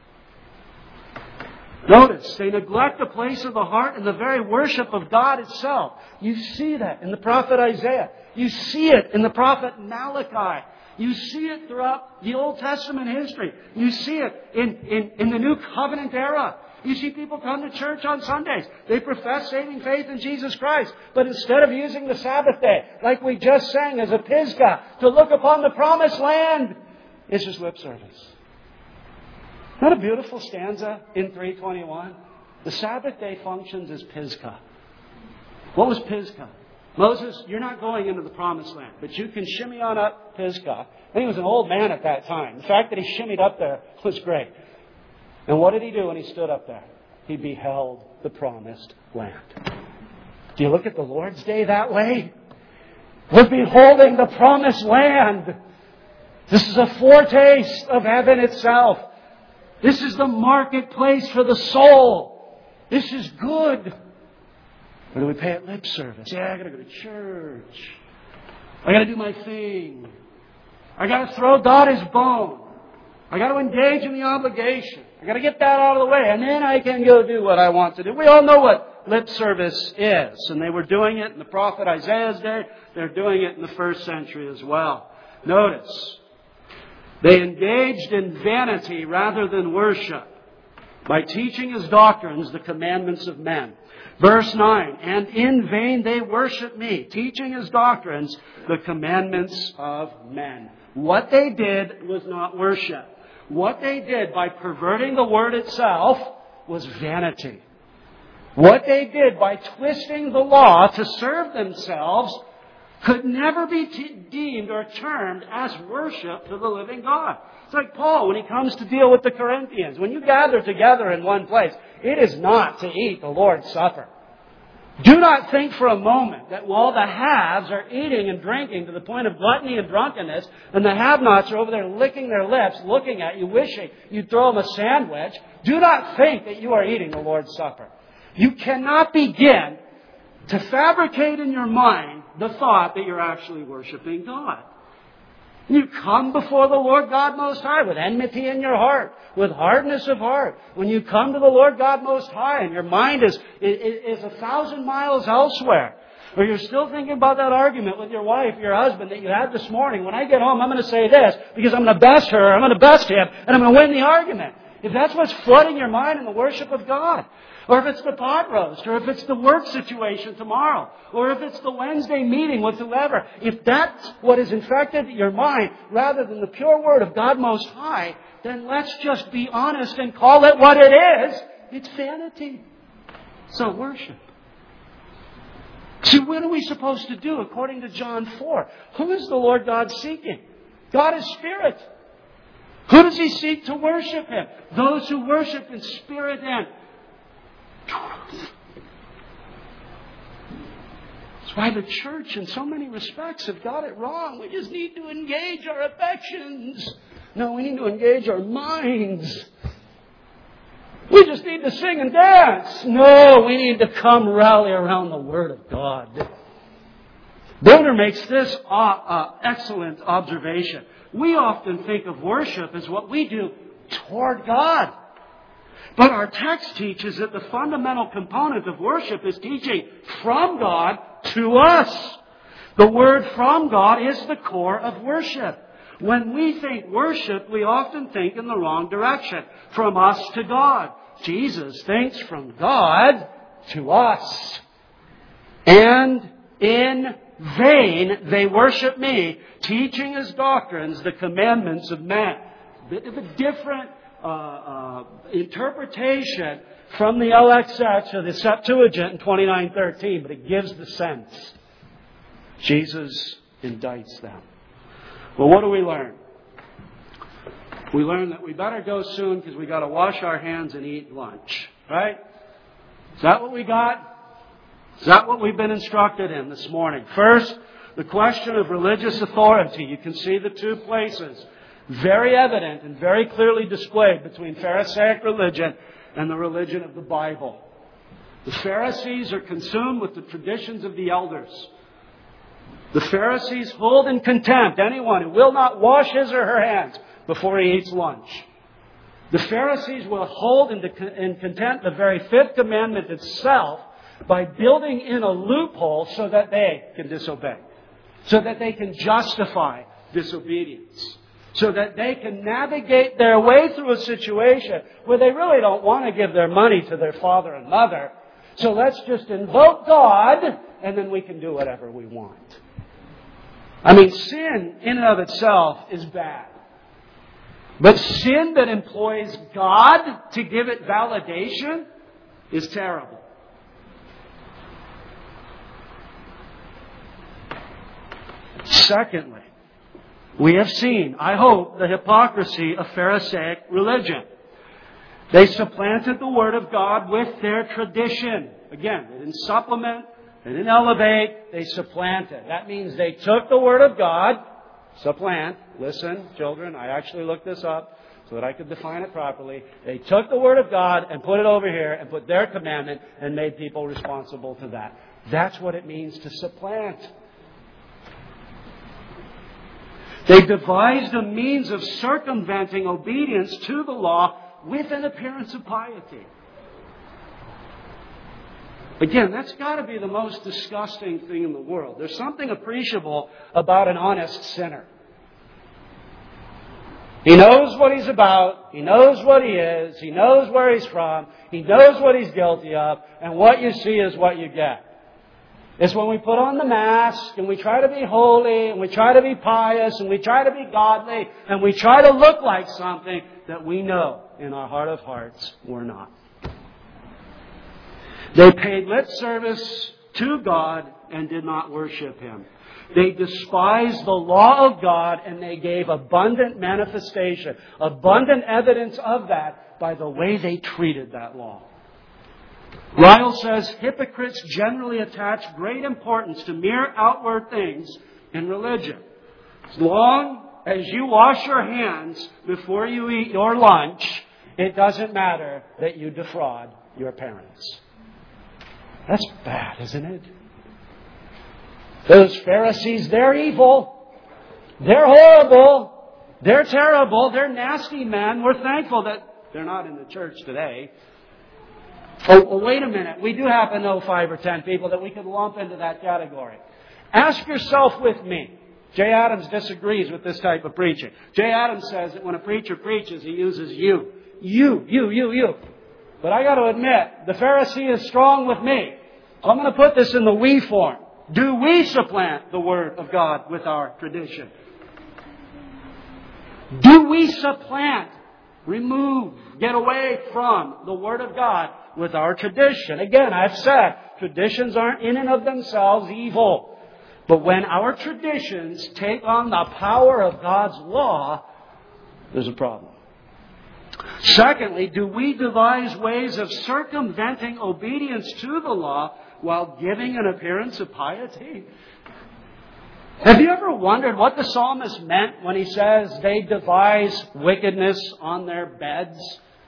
Notice, they neglect the place of the heart and the very worship of God itself. You see that in the prophet Isaiah. You see it in the prophet Malachi. You see it throughout the Old Testament history. You see it in the New Covenant era. You see people come to church on Sundays. They profess saving faith in Jesus Christ. But instead of using the Sabbath day, like we just sang as a Pisgah, to look upon the promised land, it's just lip service. Isn't that a beautiful stanza in 321? The Sabbath day functions as Pisgah. What was Pisgah? Moses, you're not going into the promised land, but you can shimmy on up Pisgah. I think he was an old man at that time. The fact that he shimmied up there was great. And what did he do when he stood up there? He beheld the promised land. Do you look at the Lord's Day that way? We're beholding the promised land. This is a foretaste of heaven itself. This is the marketplace for the soul. This is good. Or do we pay it lip service? Yeah, I got to go to church. I got to do my thing. I got to throw Dottie's bone. I got to engage in the obligation. I got to get that out of the way, and then I can go do what I want to do. We all know what lip service is, and they were doing it in the prophet Isaiah's day. They're doing it in the first century as well. Notice, they engaged in vanity rather than worship by teaching as doctrines the commandments of men. Verse 9, and in vain they worship me, teaching as doctrines the commandments of men. What they did was not worship. What they did by perverting the word itself was vanity. What they did by twisting the law to serve themselves could never be deemed or termed as worship to the living God. It's like Paul when he comes to deal with the Corinthians. When you gather together in one place, it is not to eat the Lord's Supper. Do not think for a moment that while the haves are eating and drinking to the point of gluttony and drunkenness, and the have-nots are over there licking their lips, looking at you, wishing you'd throw them a sandwich, do not think that you are eating the Lord's Supper. You cannot begin to fabricate in your mind the thought that you're actually worshiping God. You come before the Lord God Most High with enmity in your heart, with hardness of heart. When you come to the Lord God Most High and your mind is 1,000 miles elsewhere, or you're still thinking about that argument with your wife, your husband that you had this morning, when I get home I'm going to say this because I'm going to best her, I'm going to best him, and I'm going to win the argument. If that's what's flooding your mind in the worship of God, or if it's the pot roast, or if it's the work situation tomorrow, or if it's the Wednesday meeting with whoever, if that's what has infected your mind rather than the pure Word of God Most High, then let's just be honest and call it what it is. It's vanity. So worship. See, what are we supposed to do according to John 4? Who is the Lord God seeking? God is Spirit. Who does He seek to worship Him? Those who worship in spirit and truth. That's why the church, in so many respects, have got it wrong. We just need to engage our affections. No, we need to engage our minds. We just need to sing and dance. No, we need to come rally around the Word of God. Builder makes this excellent observation. We often think of worship as what we do toward God. But our text teaches that the fundamental component of worship is teaching from God to us. The word from God is the core of worship. When we think worship, we often think in the wrong direction. From us to God. Jesus thinks from God to us. And in vain they worship me, teaching as doctrines the commandments of men. A bit of a different interpretation from the LXX or the Septuagint in 29:13, but it gives the sense. Jesus indicts them. Well, what do we learn? We learn that we better go soon because we got to wash our hands and eat lunch. Right? Is that what we got? Is that what we've been instructed in this morning? First, the question of religious authority. You can see the two places very evident and very clearly displayed between Pharisaic religion and the religion of the Bible. The Pharisees are consumed with the traditions of the elders. The Pharisees hold in contempt anyone who will not wash his or her hands before he eats lunch. The Pharisees will hold in contempt the very fifth commandment itself by building in a loophole so that they can disobey, so that they can justify disobedience, so that they can navigate their way through a situation where they really don't want to give their money to their father and mother. So let's just invoke God and then we can do whatever we want. I mean, sin in and of itself is bad. But sin that employs God to give it validation is terrible. Secondly, we have seen, I hope, the hypocrisy of Pharisaic religion. They supplanted the Word of God with their tradition. Again, they didn't supplement, they didn't elevate, they supplanted. That means they took the Word of God, supplant, listen, children, I actually looked this up so that I could define it properly. They took the Word of God and put it over here and put their commandment and made people responsible to that. That's what it means to supplant. They devised a means of circumventing obedience to the law with an appearance of piety. Again, that's got to be the most disgusting thing in the world. There's something appreciable about an honest sinner. He knows what he's about. He knows what he is. He knows where he's from. He knows what he's guilty of. And what you see is what you get. It's when we put on the mask and we try to be holy and we try to be pious and we try to be godly and we try to look like something that we know in our heart of hearts we're not. They paid lip service to God and did not worship Him. They despised the law of God and they gave abundant manifestation, abundant evidence of that by the way they treated that law. Ryle says, hypocrites generally attach great importance to mere outward things in religion. As long as you wash your hands before you eat your lunch, it doesn't matter that you defraud your parents. That's bad, isn't it? Those Pharisees, they're evil. They're horrible. They're terrible. They're nasty men. We're thankful that they're not in the church today. Oh, wait a minute. We do happen to know 5 or 10 people that we could lump into that category. Ask yourself with me. Jay Adams disagrees with this type of preaching. Jay Adams says that when a preacher preaches, he uses you. You. But I got to admit, the Pharisee is strong with me. So I'm going to put this in the we form. Do we supplant the Word of God with our tradition? Do we supplant, remove, get away from the Word of God with our tradition? Again, I've said, traditions aren't in and of themselves evil. But when our traditions take on the power of God's law, there's a problem. Secondly, do we devise ways of circumventing obedience to the law while giving an appearance of piety? Have you ever wondered what the psalmist meant when he says they devise wickedness on their beds?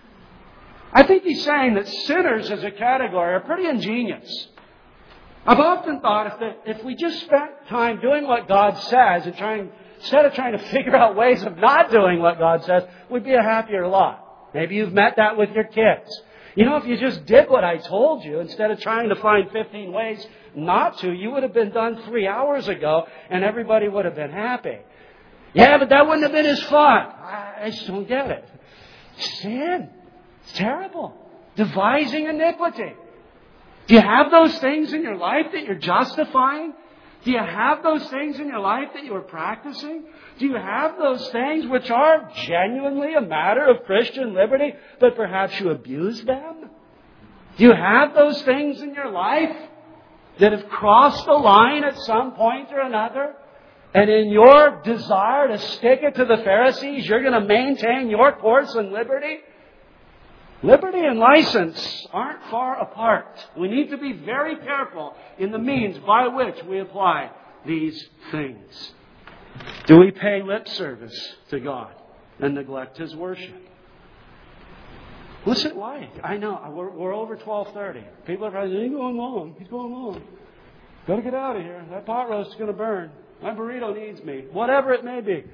I think he's saying that sinners as a category are pretty ingenious. I've often thought if we just spent time doing what God says and instead of trying to figure out ways of not doing what God says, we'd be a happier lot. Maybe you've met that with your kids. You know, if you just did what I told you, instead of trying to find 15 ways not to, you would have been done 3 hours ago and everybody would have been happy. Yeah, but that wouldn't have been as fun. I just don't get it. Sin. It's terrible. Devising iniquity. Do you have those things in your life that you're justifying? Do you have those things in your life that you are practicing? Do you have those things which are genuinely a matter of Christian liberty, but perhaps you abuse them? Do you have those things in your life that have crossed the line at some point or another? And in your desire to stick it to the Pharisees, you're going to maintain your course in liberty? Liberty and license aren't far apart. We need to be very careful in the means by which we apply these things. Do we pay lip service to God and neglect His worship? What's it like? I know, we're over 12:30. People are probably saying, he's going long. He's going long. Got to get out of here. That pot roast is going to burn. My burrito needs me. Whatever it may be.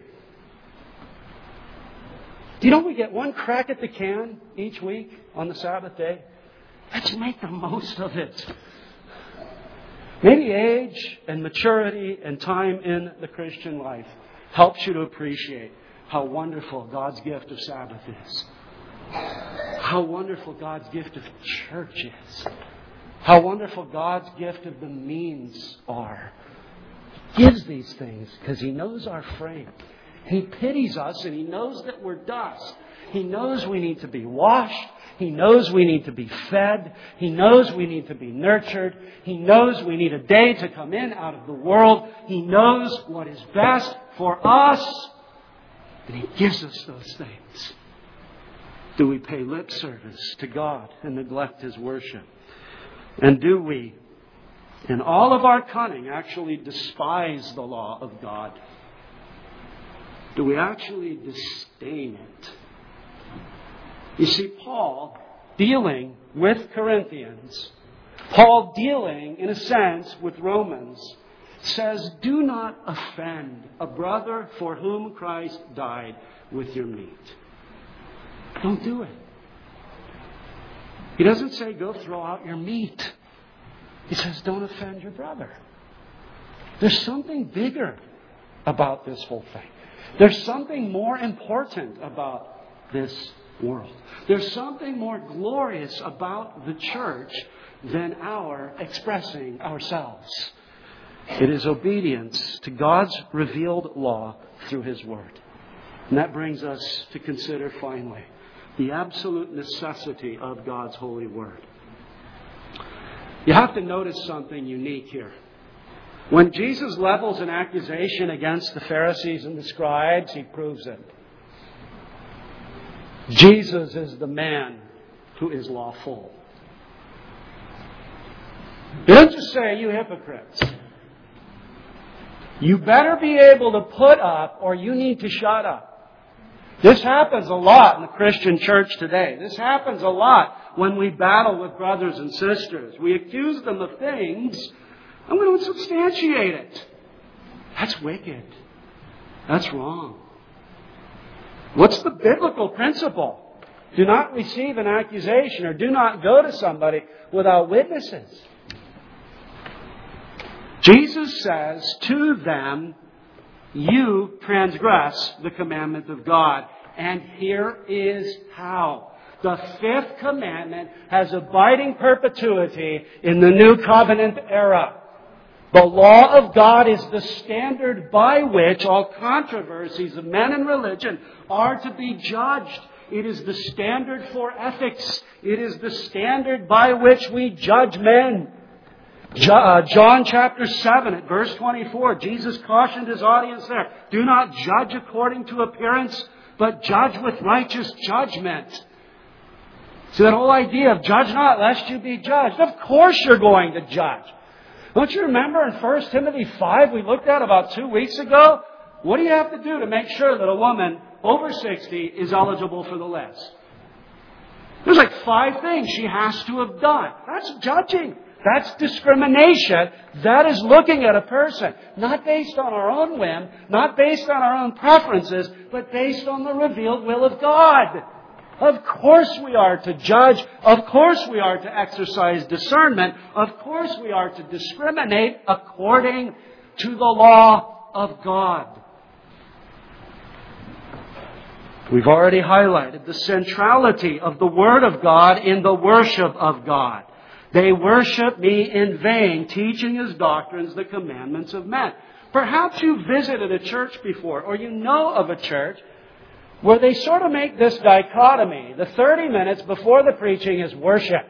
Do you know we get one crack at the can each week on the Sabbath day? Let's make the most of it. Maybe age and maturity and time in the Christian life helps you to appreciate how wonderful God's gift of Sabbath is. How wonderful God's gift of church is. How wonderful God's gift of the means are. He gives these things because He knows our frame. He pities us and He knows that we're dust. He knows we need to be washed. He knows we need to be fed. He knows we need to be nurtured. He knows we need a day to come in out of the world. He knows what is best for us. And He gives us those things. Do we pay lip service to God and neglect His worship? And do we, in all of our cunning, actually despise the law of God? Do we actually disdain it? You see, Paul, dealing with Corinthians, Paul dealing, in a sense, with Romans, says, do not offend a brother for whom Christ died with your meat. Don't do it. He doesn't say go throw out your meat. He says don't offend your brother. There's something bigger about this whole thing. There's something more important about this world. There's something more glorious about the church than our expressing ourselves. It is obedience to God's revealed law through His Word. And that brings us to consider finally the absolute necessity of God's holy Word. You have to notice something unique here. When Jesus levels an accusation against the Pharisees and the scribes, He proves it. Jesus is the man who is lawful. He doesn't just say, you hypocrites. You better be able to put up or you need to shut up. This happens a lot in the Christian church today. This happens a lot when we battle with brothers and sisters. We accuse them of things and we don't substantiate it. That's wicked. That's wrong. What's the biblical principle? Do not receive an accusation or do not go to somebody without witnesses. Jesus says to them, you transgress the commandment of God. And here is how. The fifth commandment has abiding perpetuity in the new covenant era. The law of God is the standard by which all controversies of men and religion are to be judged. It is the standard for ethics. It is the standard by which we judge men. John chapter 7 at verse 24, Jesus cautioned His audience there, do not judge according to appearance, but judge with righteous judgment. So that whole idea of judge not lest you be judged. Of course you're going to judge. Don't you remember in 1 Timothy 5 we looked at about 2 weeks ago? What do you have to do to make sure that a woman over 60 is eligible for the list? There's like 5 things she has to have done. That's judging. That's discrimination. That is looking at a person, not based on our own whim, not based on our own preferences, but based on the revealed will of God. Of course we are to judge. Of course we are to exercise discernment. Of course we are to discriminate according to the law of God. We've already highlighted the centrality of the Word of God in the worship of God. They worship me in vain, teaching as doctrines the commandments of men. Perhaps you've visited a church before, or you know of a church where they sort of make this dichotomy. The 30 minutes before the preaching is worship.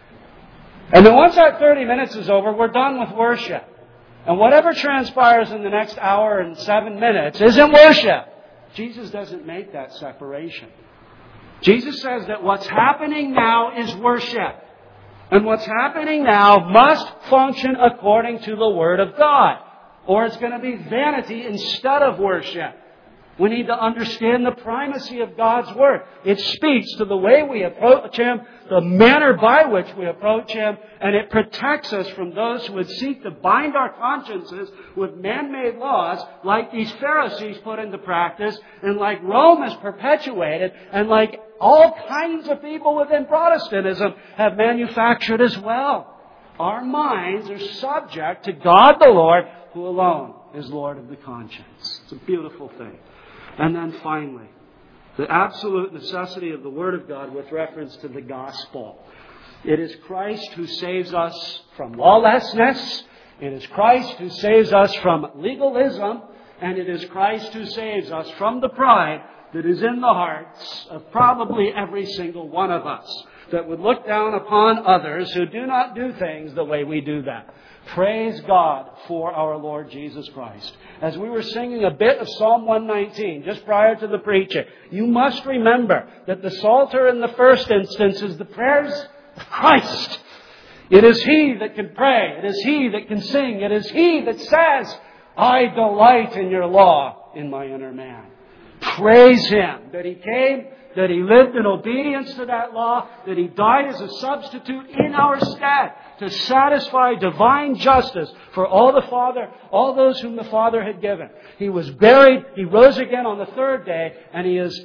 And then once that 30 minutes is over, we're done with worship. And whatever transpires in the next hour and 7 minutes isn't worship. Jesus doesn't make that separation. Jesus says that what's happening now is worship. And what's happening now must function according to the Word of God. Or it's going to be vanity instead of worship. We need to understand the primacy of God's Word. It speaks to the way we approach Him, the manner by which we approach Him, and it protects us from those who would seek to bind our consciences with man-made laws like these Pharisees put into practice, and like Rome has perpetuated, and like all kinds of people within Protestantism have manufactured as well. Our minds are subject to God the Lord, who alone is Lord of the conscience. It's a beautiful thing. And then finally, the absolute necessity of the Word of God with reference to the gospel. It is Christ who saves us from lawlessness. It is Christ who saves us from legalism. And it is Christ who saves us from the pride that is in the hearts of probably every single one of us, that would look down upon others who do not do things the way we do them. Praise God for our Lord Jesus Christ. As we were singing a bit of Psalm 119 just prior to the preaching, you must remember that the Psalter in the first instance is the prayers of Christ. It is He that can pray. It is He that can sing. It is He that says, I delight in your law in my inner man. Praise Him that He came, that He lived in obedience to that law, that He died as a substitute in our stead to satisfy divine justice for all those whom the Father had given. He was buried, He rose again on the third day, and He is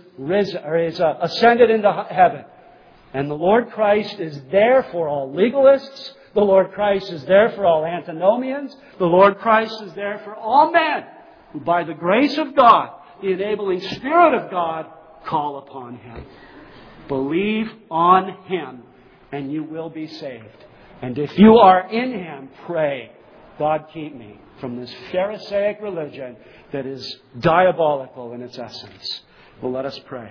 ascended into heaven. And the Lord Christ is there for all legalists. The Lord Christ is there for all antinomians. The Lord Christ is there for all men who, by the grace of God, the enabling Spirit of God, call upon Him. Believe on Him, and you will be saved. And if you are in Him, pray, God, keep me from this Pharisaic religion that is diabolical in its essence. Well, let us pray.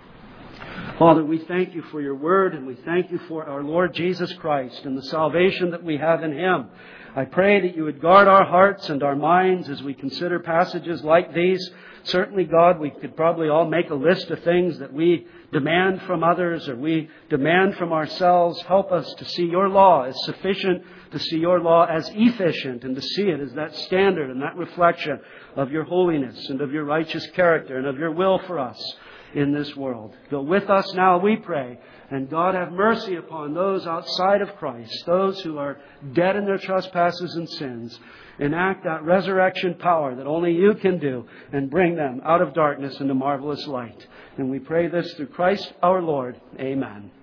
Father, we thank You for Your Word, and we thank You for our Lord Jesus Christ and the salvation that we have in Him. I pray that you would guard our hearts and our minds as we consider passages like these. Certainly, God, we could probably all make a list of things that we demand from others or we demand from ourselves. Help us to see your law as sufficient, to see your law as efficient, and to see it as that standard and that reflection of your holiness and of your righteous character and of your will for us in this world. Go with us now, we pray. And God, have mercy upon those outside of Christ, those who are dead in their trespasses and sins. Enact that resurrection power that only you can do and bring them out of darkness into marvelous light. And we pray this through Christ our Lord. Amen.